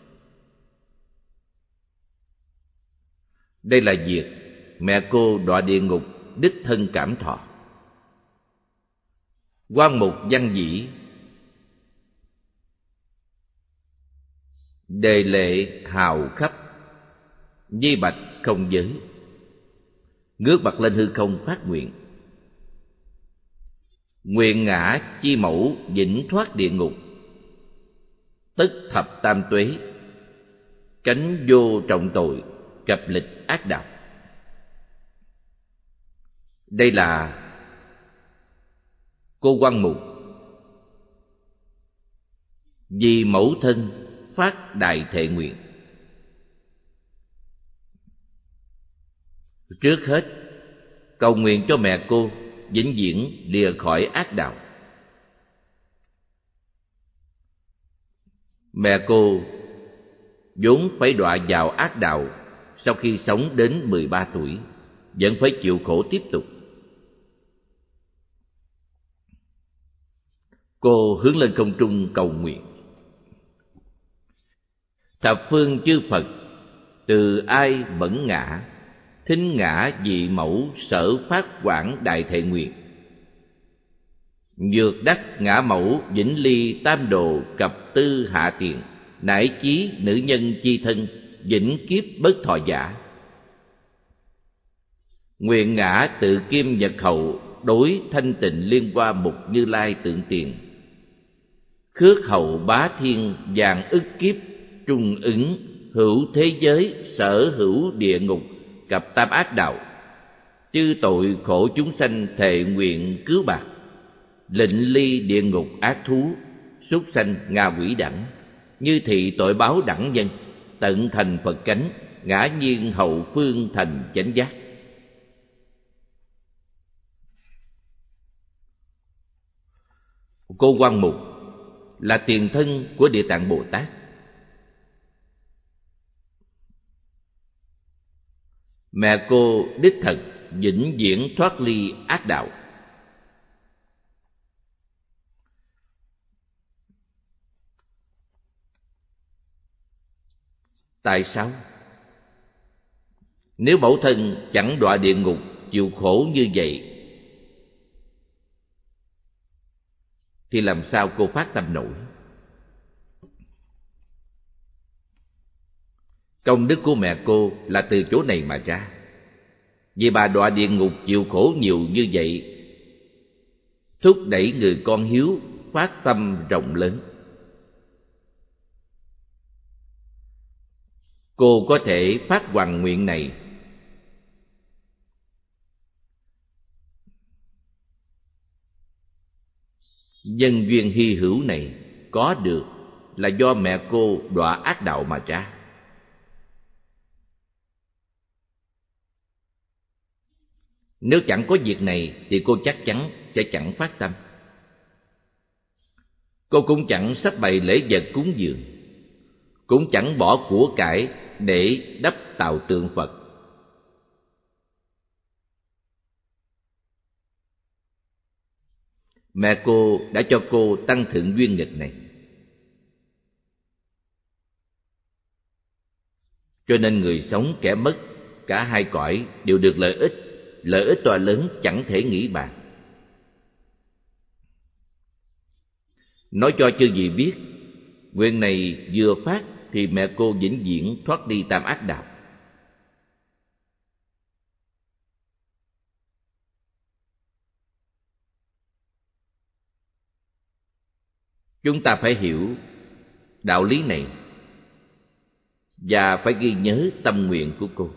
Đây là việc mẹ cô đọa địa ngục đích thân cảm thọ. Quan mục văn dĩ đề lệ hào khắp, di bạch không giới. Ngước mặt lên hư không phát nguyện: nguyện ngã chi mẫu vĩnh thoát địa ngục, tất thập tam tuế, cánh vô trọng tội, cập lịch ác đạo. Đây là cô Quan Mục vì mẫu thân phát đại thệ nguyện. Trước hết cầu nguyện cho mẹ cô vĩnh viễn lìa khỏi ác đạo. Mẹ cô vốn phải đọa vào ác đạo, sau khi sống đến mười ba tuổi vẫn phải chịu khổ tiếp tục. Cô hướng lên không trung cầu nguyện: thập phương chư Phật, từ ai bẩn ngã, thính ngã dị mẫu sở phát quảng đại thệ nguyện. Nhược đắc ngã mẫu vĩnh ly tam đồ cập tư hạ tiền, nải chí nữ nhân chi thân vĩnh kiếp bất thọ giả. Nguyện ngã tự kim nhật hậu, đối thanh tịnh liên hoa mục Như Lai tượng tiền. Khước hậu bá thiên vạn ức kiếp, trung ứng hữu thế giới sở hữu địa ngục cập tam ác đạo. Chư tội khổ chúng sanh thệ nguyện cứu bạc, lịnh ly địa ngục ác thú, súc sanh ngạ quỷ đẳng. Như thị tội báo đẳng nhân, tận thành Phật cánh, ngã nhiên hậu phương thành chánh giác. Cô Quan Mục là tiền thân của Địa Tạng Bồ Tát. Mẹ cô đích thực vĩnh viễn thoát ly ác đạo. Tại sao? Nếu mẫu thân chẳng đọa địa ngục chịu khổ như vậy thì làm sao cô phát tâm nổi? Công đức của mẹ cô là từ chỗ này mà ra. Vì bà đọa địa ngục chịu khổ nhiều như vậy, thúc đẩy người con hiếu phát tâm rộng lớn. Cô có thể phát hoằng nguyện này. Nhân duyên hy hữu này có được là do mẹ cô đọa ác đạo mà ra. Nếu chẳng có việc này thì cô chắc chắn sẽ chẳng phát tâm. Cô cũng chẳng sắp bày lễ vật cúng dường, cũng chẳng bỏ của cải để đắp tạo tượng Phật. Mẹ cô đã cho cô tăng thượng duyên nghịch này. Cho nên người sống kẻ mất, cả hai cõi đều được lợi ích, lợi ích to lớn chẳng thể nghĩ bàn. Nói cho chư vị biết, nguyện này vừa phát thì mẹ cô vĩnh viễn thoát đi tam ác đạo. Chúng ta phải hiểu đạo lý này và phải ghi nhớ tâm nguyện của cô.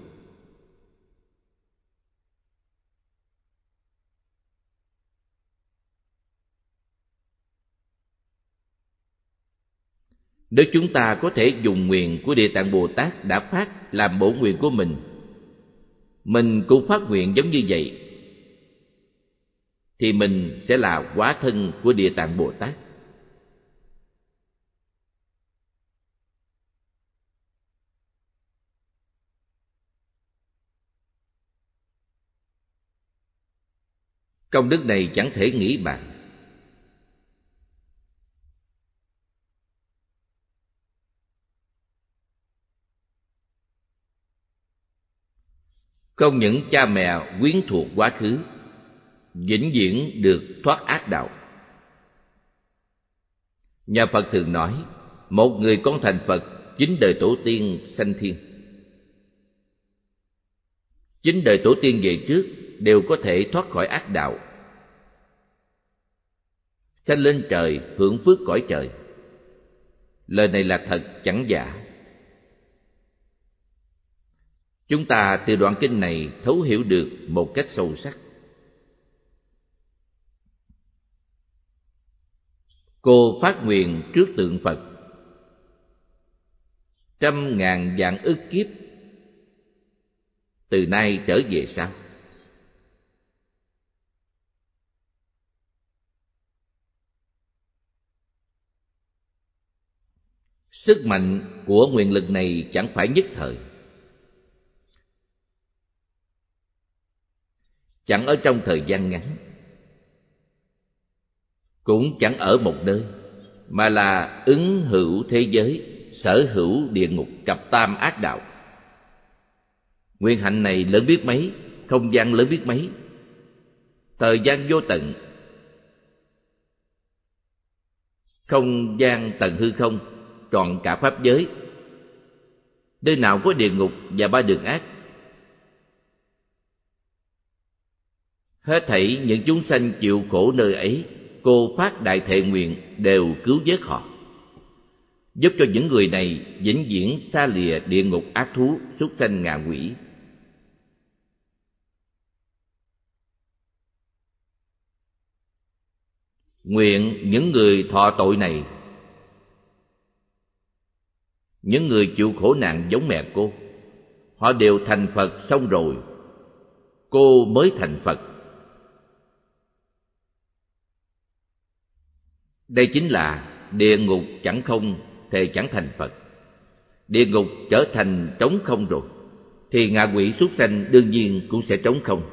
Nếu chúng ta có thể dùng nguyện của Địa Tạng Bồ Tát đã phát làm bổn nguyện của mình, mình cũng phát nguyện giống như vậy, thì mình sẽ là hóa thân của Địa Tạng Bồ Tát. Công đức này chẳng thể nghĩ bàn. Không những cha mẹ quyến thuộc quá khứ vĩnh viễn được thoát ác đạo. Nhà Phật thường nói, một người con thành Phật, chín đời tổ tiên sanh thiên. Chín đời tổ tiên về trước đều có thể thoát khỏi ác đạo, sanh lên trời hưởng phước cõi trời. Lời này là thật chẳng giả. Chúng ta từ đoạn kinh này thấu hiểu được một cách sâu sắc. Cô phát nguyện trước tượng Phật, trăm ngàn vạn ức kiếp từ nay trở về sau. Sức mạnh của nguyện lực này chẳng phải nhất thời, chẳng ở trong thời gian ngắn, cũng chẳng ở một nơi, mà là ứng hữu thế giới, sở hữu địa ngục cặp tam ác đạo. Nguyện hạnh này lớn biết mấy, không gian lớn biết mấy, thời gian vô tận, không gian tận hư không, trọn cả pháp giới. Nơi nào có địa ngục và ba đường ác, hết thảy những chúng sanh chịu khổ nơi ấy, cô phát đại thệ nguyện đều cứu vớt họ, giúp cho những người này vĩnh viễn xa lìa địa ngục ác thú, súc sanh ngạ quỷ. Nguyện những người thọ tội này, những người chịu khổ nạn giống mẹ cô, họ đều thành Phật xong rồi, cô mới thành Phật. Đây chính là địa ngục chẳng không thì chẳng thành Phật. Địa ngục trở thành trống không rồi, thì ngạ quỷ súc sanh đương nhiên cũng sẽ trống không.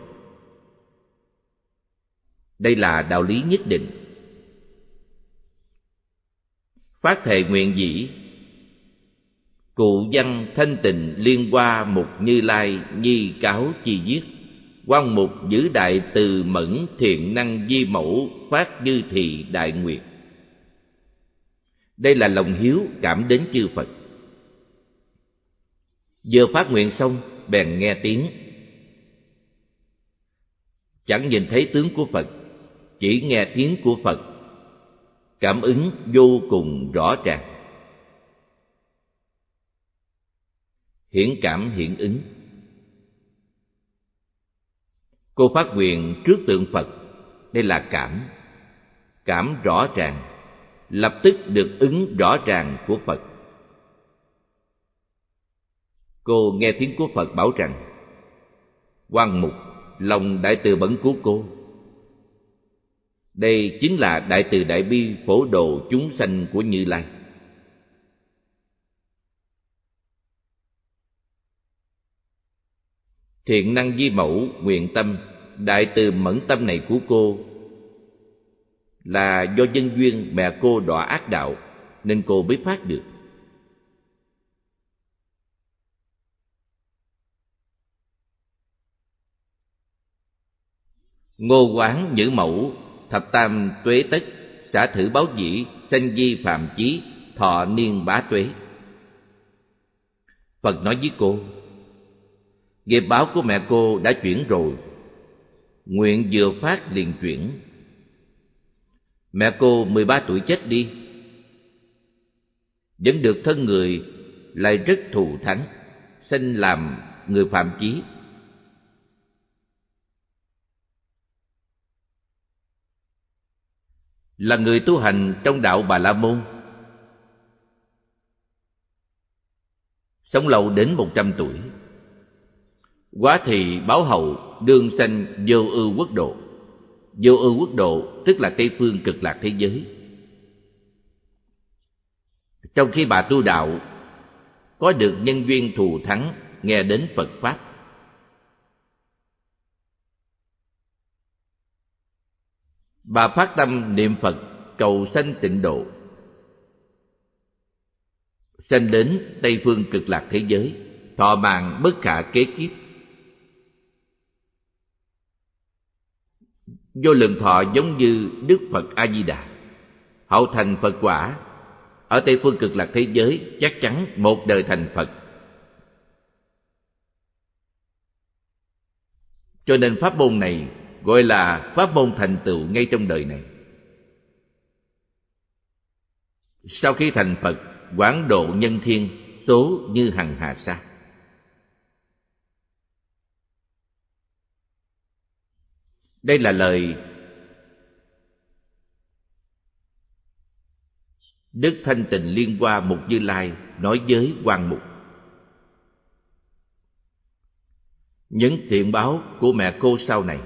Đây là đạo lý nhất định. Phát thệ nguyện dĩ, cụ văn thanh tịnh liên hoa mục Như Lai nhi cáo chi viết, Quan mục giữ đại từ mẫn thiện năng di mẫu phát dư thị đại nguyện. Đây là lòng hiếu cảm đến chư Phật. Vừa phát nguyện xong bèn nghe tiếng. Chẳng nhìn thấy tướng của Phật, chỉ nghe tiếng của Phật, cảm ứng vô cùng rõ ràng. Hiển cảm hiển ứng. Cô phát nguyện trước tượng Phật, đây là cảm. Cảm rõ ràng, lập tức được ứng rõ ràng của Phật. Cô nghe tiếng của Phật bảo rằng: Quan mục, lòng đại từ bẩn của cô. Đây chính là đại từ đại bi phổ độ chúng sanh của Như Lai. Thiện năng di mẫu nguyện tâm, đại từ mẫn tâm này của cô là do nhân duyên mẹ cô đọa ác đạo nên cô mới phát được. Ngô Quán Nhữ Mẫu, thập tam tuế tất, xả thử báo dĩ, sanh di phạm chí, thọ niên bá tuế. Phật nói với cô: nghiệp báo của mẹ cô đã chuyển rồi, nguyện vừa phát liền chuyển. Mẹ cô mười ba tuổi chết đi, vẫn được thân người lại rất thù thắng, sinh làm người phạm chí. Là người tu hành trong đạo Bà La Môn, sống lâu đến một trăm tuổi. Quá thì báo hậu đương sanh vô ưu quốc độ. Vô ưu quốc độ tức là Tây phương cực lạc thế giới. Trong khi bà tu đạo, có được nhân duyên thù thắng nghe đến Phật Pháp, bà phát tâm niệm Phật cầu sanh tịnh độ, sanh đến Tây phương cực lạc thế giới, thọ mạng bất khả kế kiếp. Vô lượng thọ giống như Đức Phật A Di Đà, hậu thành Phật quả. Ở Tây phương cực lạc thế giới chắc chắn một đời thành Phật. Cho nên pháp môn này gọi là pháp môn thành tựu ngay trong đời này. Sau khi thành Phật, quảng độ nhân thiên, số như hằng hà sa. Đây là lời Đức Thanh Tịnh Liên Hoa Mục Như Lai nói với Quan Mục. Những thiện báo của mẹ cô sau này.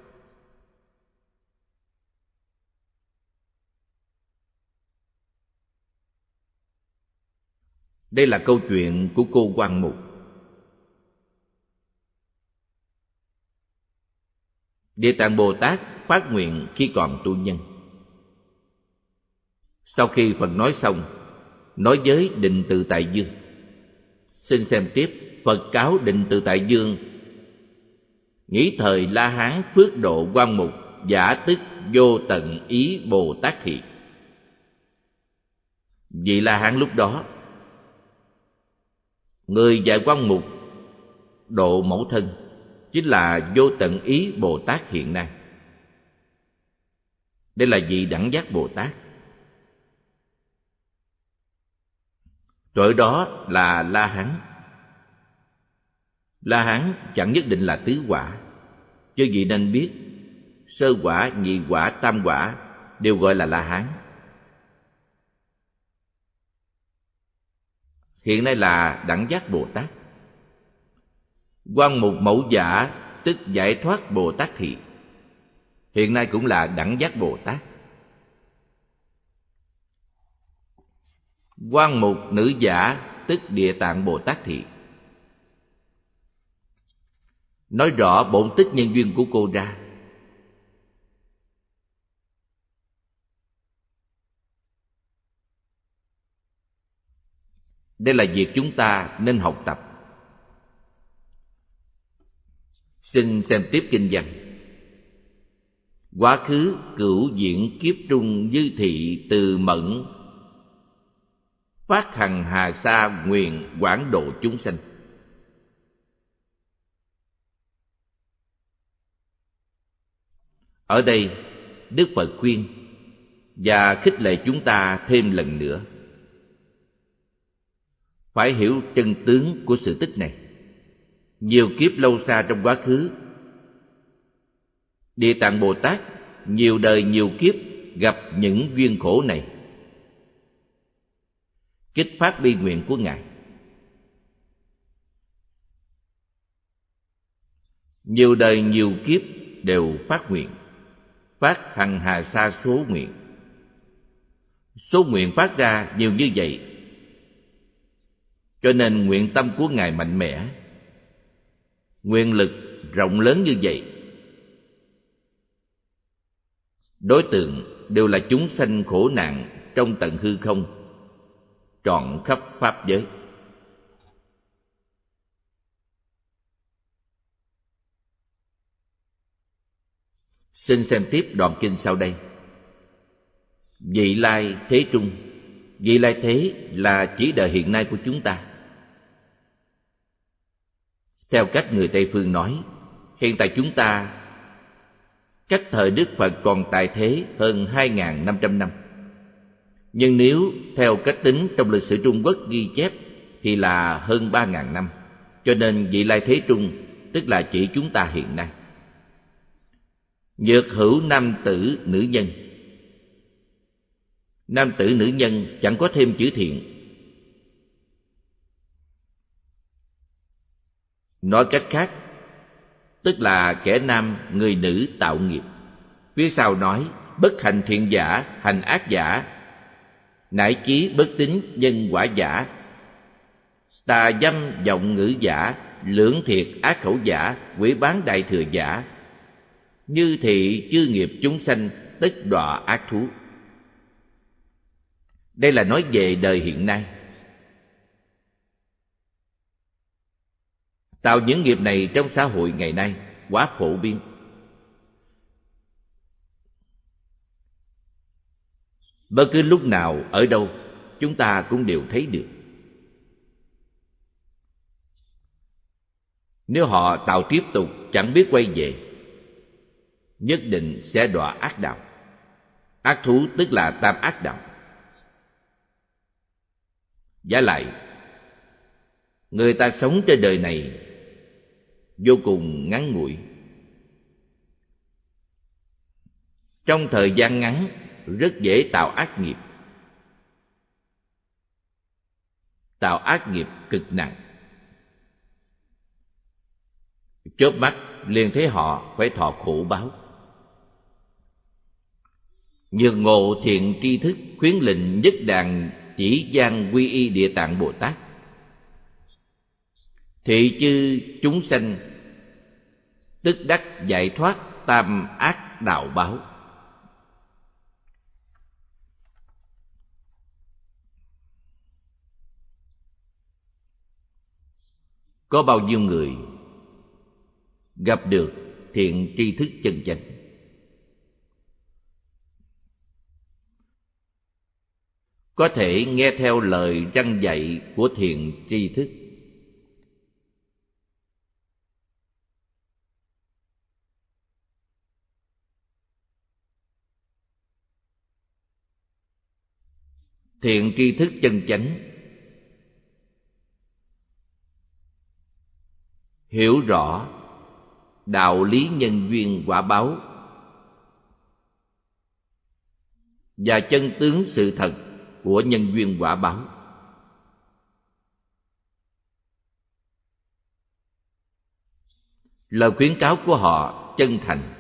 Đây là câu chuyện của cô Quan Mục. Địa Tạng Bồ Tát phát nguyện khi còn tu nhân. Sau khi Phật nói xong, nói với Định Tự Tại Dương. Xin xem tiếp. Phật cáo Định Tự Tại Dương: nghĩ thời La Hán phước độ Quan Mục, giả tức vô tận ý Bồ Tát thị. Vị La Hán lúc đó, người dạy Quan Mục độ mẫu thân, chính là vô tận ý Bồ Tát hiện nay. Đây là vị đẳng giác Bồ Tát. Tuổi đó là La Hán. La Hán chẳng nhất định là tứ quả. Chứ vị nên biết, sơ quả, nhị quả, tam quả đều gọi là La Hán. Hiện nay là đẳng giác Bồ Tát. Quan Mục mẫu giả tức giải thoát Bồ Tát thị, hiện nay cũng là đẳng giác Bồ Tát. Quan Mục nữ giả tức Địa Tạng Bồ Tát thị. Nói rõ bổn tích nhân duyên của cô ra. Đây là việc chúng ta nên học tập. Xin xem tiếp kinh văn. Quá khứ cửu diễn kiếp trung dư thị từ mẫn, phát hằng hà sa nguyện quảng độ chúng sanh. Ở đây Đức Phật khuyên và khích lệ chúng ta thêm lần nữa phải hiểu chân tướng của sự tích này. Nhiều kiếp lâu xa trong quá khứ, Địa Tạng Bồ Tát nhiều đời nhiều kiếp gặp những duyên khổ này, kích phát bi nguyện của Ngài. Nhiều đời nhiều kiếp đều phát nguyện, phát hằng hà sa số nguyện. Số nguyện phát ra nhiều như vậy, cho nên nguyện tâm của Ngài mạnh mẽ, nguyện lực rộng lớn như vậy. Đối tượng đều là chúng sanh khổ nạn trong tận hư không, trọn khắp pháp giới. Xin xem tiếp đoạn kinh sau đây. Vị lai thế trung. Vị lai thế là chỉ đời hiện nay của chúng ta. Theo cách người Tây phương nói, hiện tại chúng ta cách thời Đức Phật còn tại thế hơn hai nghìn năm trăm năm. Nhưng nếu theo cách tính trong lịch sử Trung Quốc ghi chép thì là hơn ba nghìn năm. Cho nên vị lai thế trung tức là chỉ chúng ta hiện nay. Nhược hữu nam tử nữ nhân. Nam tử nữ nhân chẳng có thêm chữ thiện. Nói cách khác, tức là kẻ nam người nữ tạo nghiệp. Phía sau nói bất hành thiện giả, hành ác giả, nải chí bất tín nhân quả giả, tà dâm vọng ngữ giả, lưỡng thiệt ác khẩu giả, quỷ bán đại thừa giả, như thị chư nghiệp chúng sanh tất đọa ác thú. Đây là nói về đời hiện nay. Tạo những nghiệp này trong xã hội ngày nay quá phổ biến. Bất cứ lúc nào, ở đâu, chúng ta cũng đều thấy được. Nếu họ tạo tiếp tục chẳng biết quay về, nhất định sẽ đọa ác đạo. Ác thú tức là tam ác đạo. Vả lại, người ta sống trên đời này vô cùng ngắn ngủi. Trong thời gian ngắn rất dễ tạo ác nghiệp, tạo ác nghiệp cực nặng. Chớp mắt liền thấy họ phải thọ khổ báo. Nhược ngộ thiện tri thức khuyến lệnh nhất đàn chỉ gian quy y Địa Tạng Bồ Tát, thị chư chúng sanh tức đắc giải thoát tam ác đạo báo. Có bao nhiêu người gặp được thiện tri thức chân chánh, có thể nghe theo lời răn dạy của thiện tri thức, thiện tri thức chân chánh, hiểu rõ đạo lý nhân duyên quả báo và chân tướng sự thật của nhân duyên quả báo. Lời khuyến cáo của họ chân thành,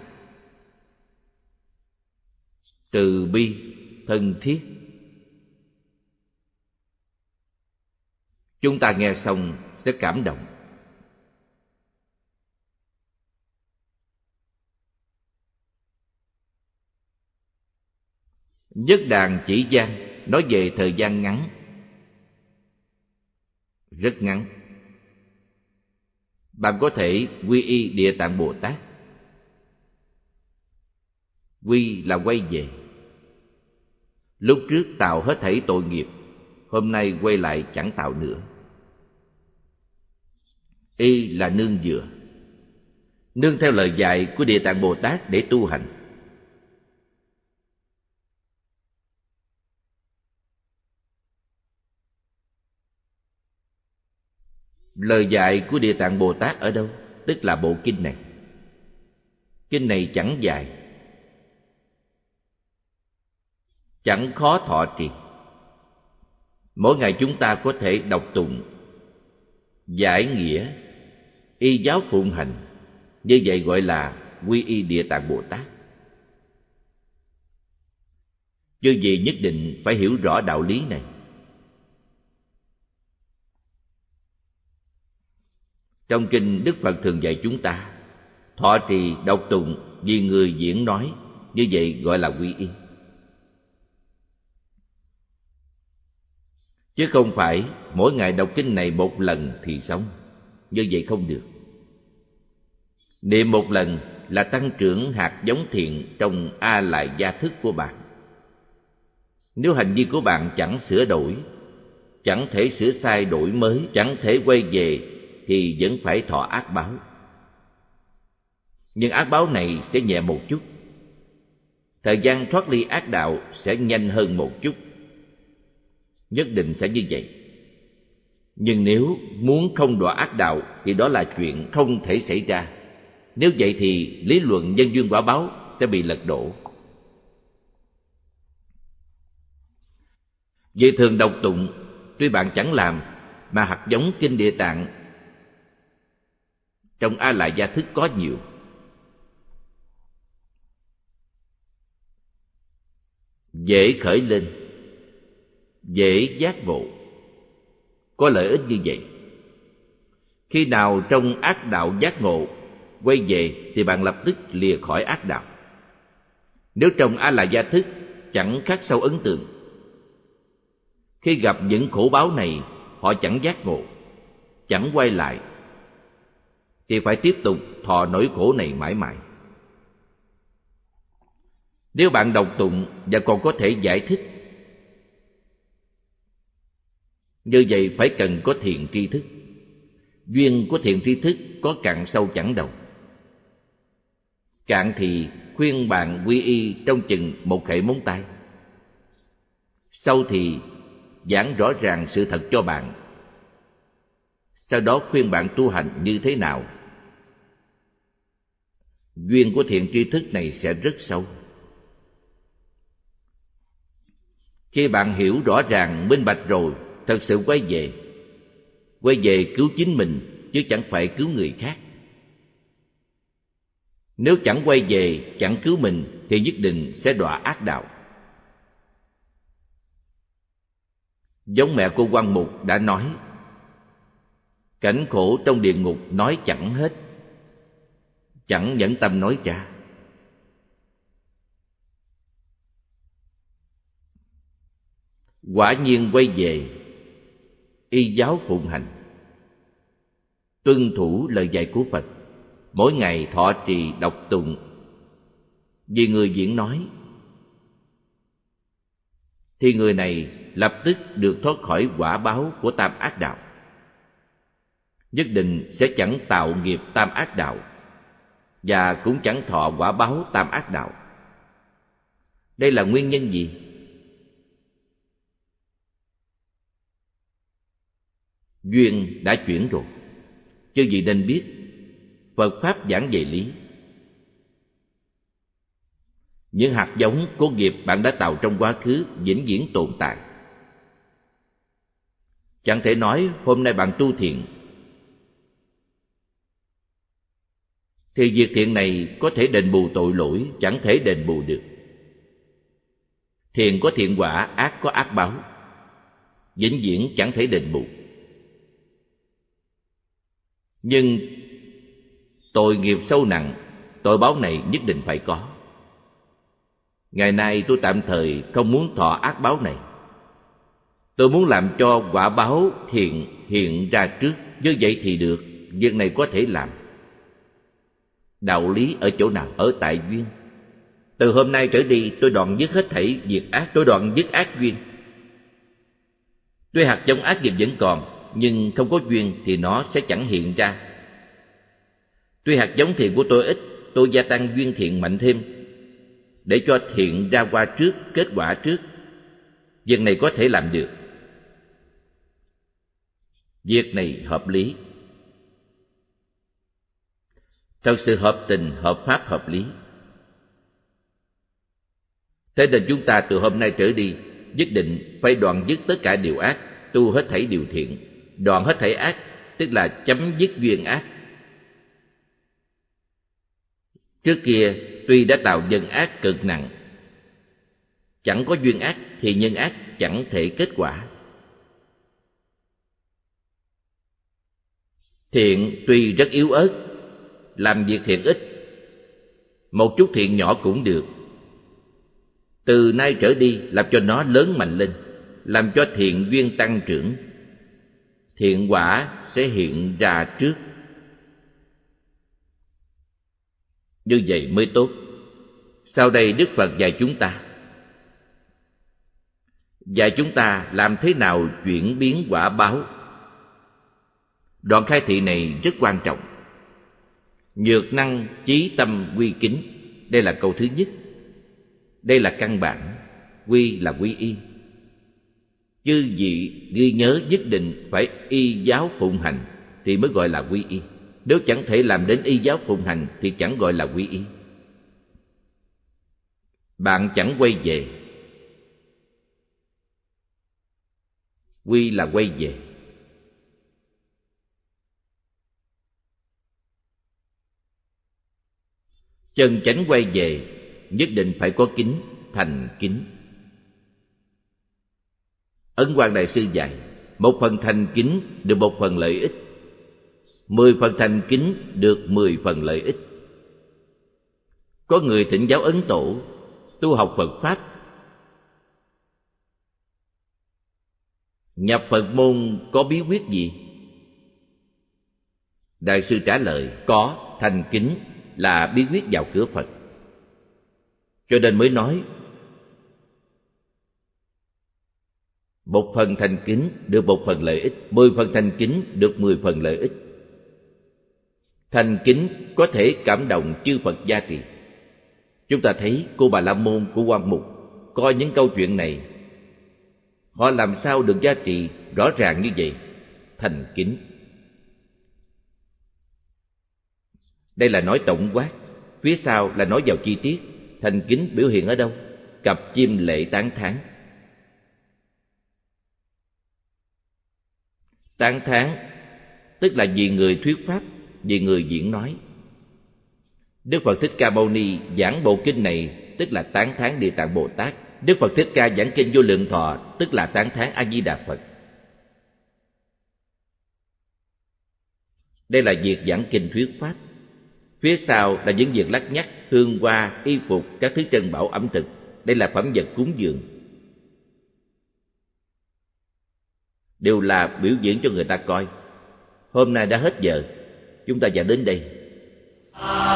từ bi, thân thiết. Chúng ta nghe xong sẽ cảm động. Nhất đàn chỉ gian nói về thời gian ngắn, rất ngắn. bạn có thể quy y Địa Tạng Bồ Tát. Quy là quay về. Lúc trước tạo hết thảy tội nghiệp, hôm nay quay lại chẳng tạo nữa. Y là nương dựa, nương theo lời dạy của Địa Tạng Bồ Tát để tu hành. Lời dạy của Địa Tạng Bồ Tát ở đâu? Tức là bộ kinh này. Kinh này chẳng dài, chẳng khó thọ trì. Mỗi ngày chúng ta có thể đọc tụng, giải nghĩa, y giáo phụng hành. Như vậy gọi là quy y Địa Tạng Bồ Tát. Chư vị nhất định phải hiểu rõ đạo lý này. Trong kinh, Đức Phật thường dạy chúng ta thọ trì đọc tụng vì người diễn nói, như vậy gọi là quy y. Chứ không phải mỗi ngày đọc kinh này một lần thì xong, như vậy không được. Niệm một lần là tăng trưởng hạt giống thiện trong A Lại Gia thức của bạn. Nếu hành vi của bạn chẳng sửa đổi, chẳng thể sửa sai đổi mới, chẳng thể quay về, thì vẫn phải thọ ác báo. Nhưng ác báo này sẽ nhẹ một chút, thời gian thoát ly ác đạo sẽ nhanh hơn một chút. Nhất định sẽ như vậy. Nhưng nếu muốn không đọa ác đạo thì đó là chuyện không thể xảy ra. Nếu vậy thì lý luận nhân duyên quả báo sẽ bị lật đổ. Vì thường đọc tụng, tuy bạn chẳng làm, mà hạt giống kinh Địa Tạng trong A Lại Gia thức có nhiều. Dễ khởi lên, dễ giác ngộ, có lợi ích như vậy. Khi nào trong ác đạo giác ngộ, quay về thì bạn lập tức lìa khỏi ác đạo. Nếu trong A Lại Gia thức chẳng khắc sâu ấn tượng, khi gặp những khổ báo này họ chẳng giác ngộ, chẳng quay lại, thì phải tiếp tục thọ nỗi khổ này mãi mãi. Nếu bạn đọc tụng và còn có thể giải thích, như vậy phải cần có thiện tri thức. Duyên của thiện tri thức có cạn sâu chẳng đầu. Cạn thì khuyên bạn quy y trong chừng một khẩy móng tay. Sâu thì giảng rõ ràng sự thật cho bạn, sau đó khuyên bạn tu hành như thế nào. Duyên của thiện tri thức này sẽ rất sâu. Khi bạn hiểu rõ ràng, minh bạch rồi, thật sự quay về. Quay về cứu chính mình, chứ chẳng phải cứu người khác. Nếu chẳng quay về, chẳng cứu mình, thì nhất định sẽ đọa ác đạo. Giống mẹ cô Quan Mục đã nói, cảnh khổ trong địa ngục nói chẳng hết, chẳng nhẫn tâm nói ra. Quả nhiên quay về, y giáo phụng hành, tuân thủ lời dạy của Phật, mỗi ngày thọ trì đọc tụng vì người diễn nói, thì người này lập tức được thoát khỏi quả báo của tam ác đạo. Nhất định sẽ chẳng tạo nghiệp tam ác đạo, và cũng chẳng thọ quả báo tam ác đạo. Đây là nguyên nhân gì? Duyên đã chuyển rồi. Chư vị nên biết, Phật Pháp giảng về lý. Những hạt giống của nghiệp bạn đã tạo trong quá khứ vĩnh viễn tồn tại. Chẳng thể nói hôm nay bạn tu thiện thì việc thiện này có thể đền bù tội lỗi, chẳng thể đền bù được. Thiện có thiện quả, ác có ác báo, vĩnh viễn chẳng thể đền bù. Nhưng tội nghiệp sâu nặng, tội báo này nhất định phải có. Ngày nay tôi tạm thời không muốn thọ ác báo này. Tôi muốn làm cho quả báo thiện hiện ra trước, như vậy thì được. việc này có thể làm. Đạo lý ở chỗ nào? Ở tại duyên. Từ hôm nay trở đi tôi đoạn dứt hết thảy việc ác, tôi đoạn dứt ác duyên. Tuy hạt giống ác nghiệp vẫn còn, nhưng không có duyên thì nó sẽ chẳng hiện ra. Tuy hạt giống thiện của tôi ít, tôi gia tăng duyên thiện mạnh thêm, để cho thiện ra qua trước, kết quả trước. Việc này có thể làm được. Việc này hợp lý, thật sự hợp tình, hợp pháp, hợp lý. Thế nên chúng ta từ hôm nay trở đi nhất định phải đoạn dứt tất cả điều ác, tu hết thảy điều thiện. Đoạn hết thảy ác tức là chấm dứt duyên ác. Trước kia tuy đã tạo nhân ác cực nặng, chẳng có duyên ác thì nhân ác chẳng thể kết quả. Thiện tuy rất yếu ớt, làm việc thiện ít, một chút thiện nhỏ cũng được. Từ nay trở đi làm cho nó lớn mạnh lên, làm cho thiện duyên tăng trưởng, thiện quả sẽ hiện ra trước. Như vậy mới tốt. Sau đây Đức Phật dạy chúng ta, dạy chúng ta làm thế nào chuyển biến quả báo. Đoạn khai thị này rất quan trọng. Nhược năng chí tâm quy kính, đây là câu thứ nhất. Đây là căn bản. Quy là quy y. Chư vị ghi nhớ nhất định phải y giáo phụng hành thì mới gọi là quy y. Nếu chẳng thể làm đến y giáo phụng hành thì chẳng gọi là quy y. Bạn chẳng quay về. Quy là quay về. Chân chánh quay về nhất định phải có kính, thành kính. Ấn Quang Đại Sư dạy, một phần thành kính được một phần lợi ích, mười phần thành kính được mười phần lợi ích. Có người thỉnh giáo Ấn Tổ, tu học Phật Pháp, nhập Phật môn có bí quyết gì? Đại sư trả lời, có, thành kính là bí quyết vào cửa Phật. Cho nên mới nói, một phần thành kính được một phần lợi ích, mười phần thành kính được mười phần lợi ích. Thành kính có thể cảm động chư Phật gia trì. Chúng ta thấy cô Bà La Môn của Quan Mục coi những câu chuyện này, họ làm sao được gia trì rõ ràng như vậy? Thành kính. Đây là nói tổng quát, phía sau là nói vào chi tiết. Thành kính biểu hiện ở đâu? Cặp chim lệ tán thán. Tán thán tức là vì người thuyết pháp, vì người diễn nói. Đức Phật Thích Ca Mâu Ni giảng bộ kinh này tức là tán thán Địa Tạng Bồ Tát. Đức Phật Thích Ca giảng kinh Vô Lượng Thọ tức là tán thán A Di Đà Phật. Đây là việc giảng kinh thuyết pháp. Phía sau là những việc lắt nhắt, hương hoa, y phục, các thứ trân bảo ẩm thực. Đây là phẩm vật cúng dường, đều là biểu diễn cho người ta coi. Hôm nay đã hết giờ, chúng ta vào đến đây.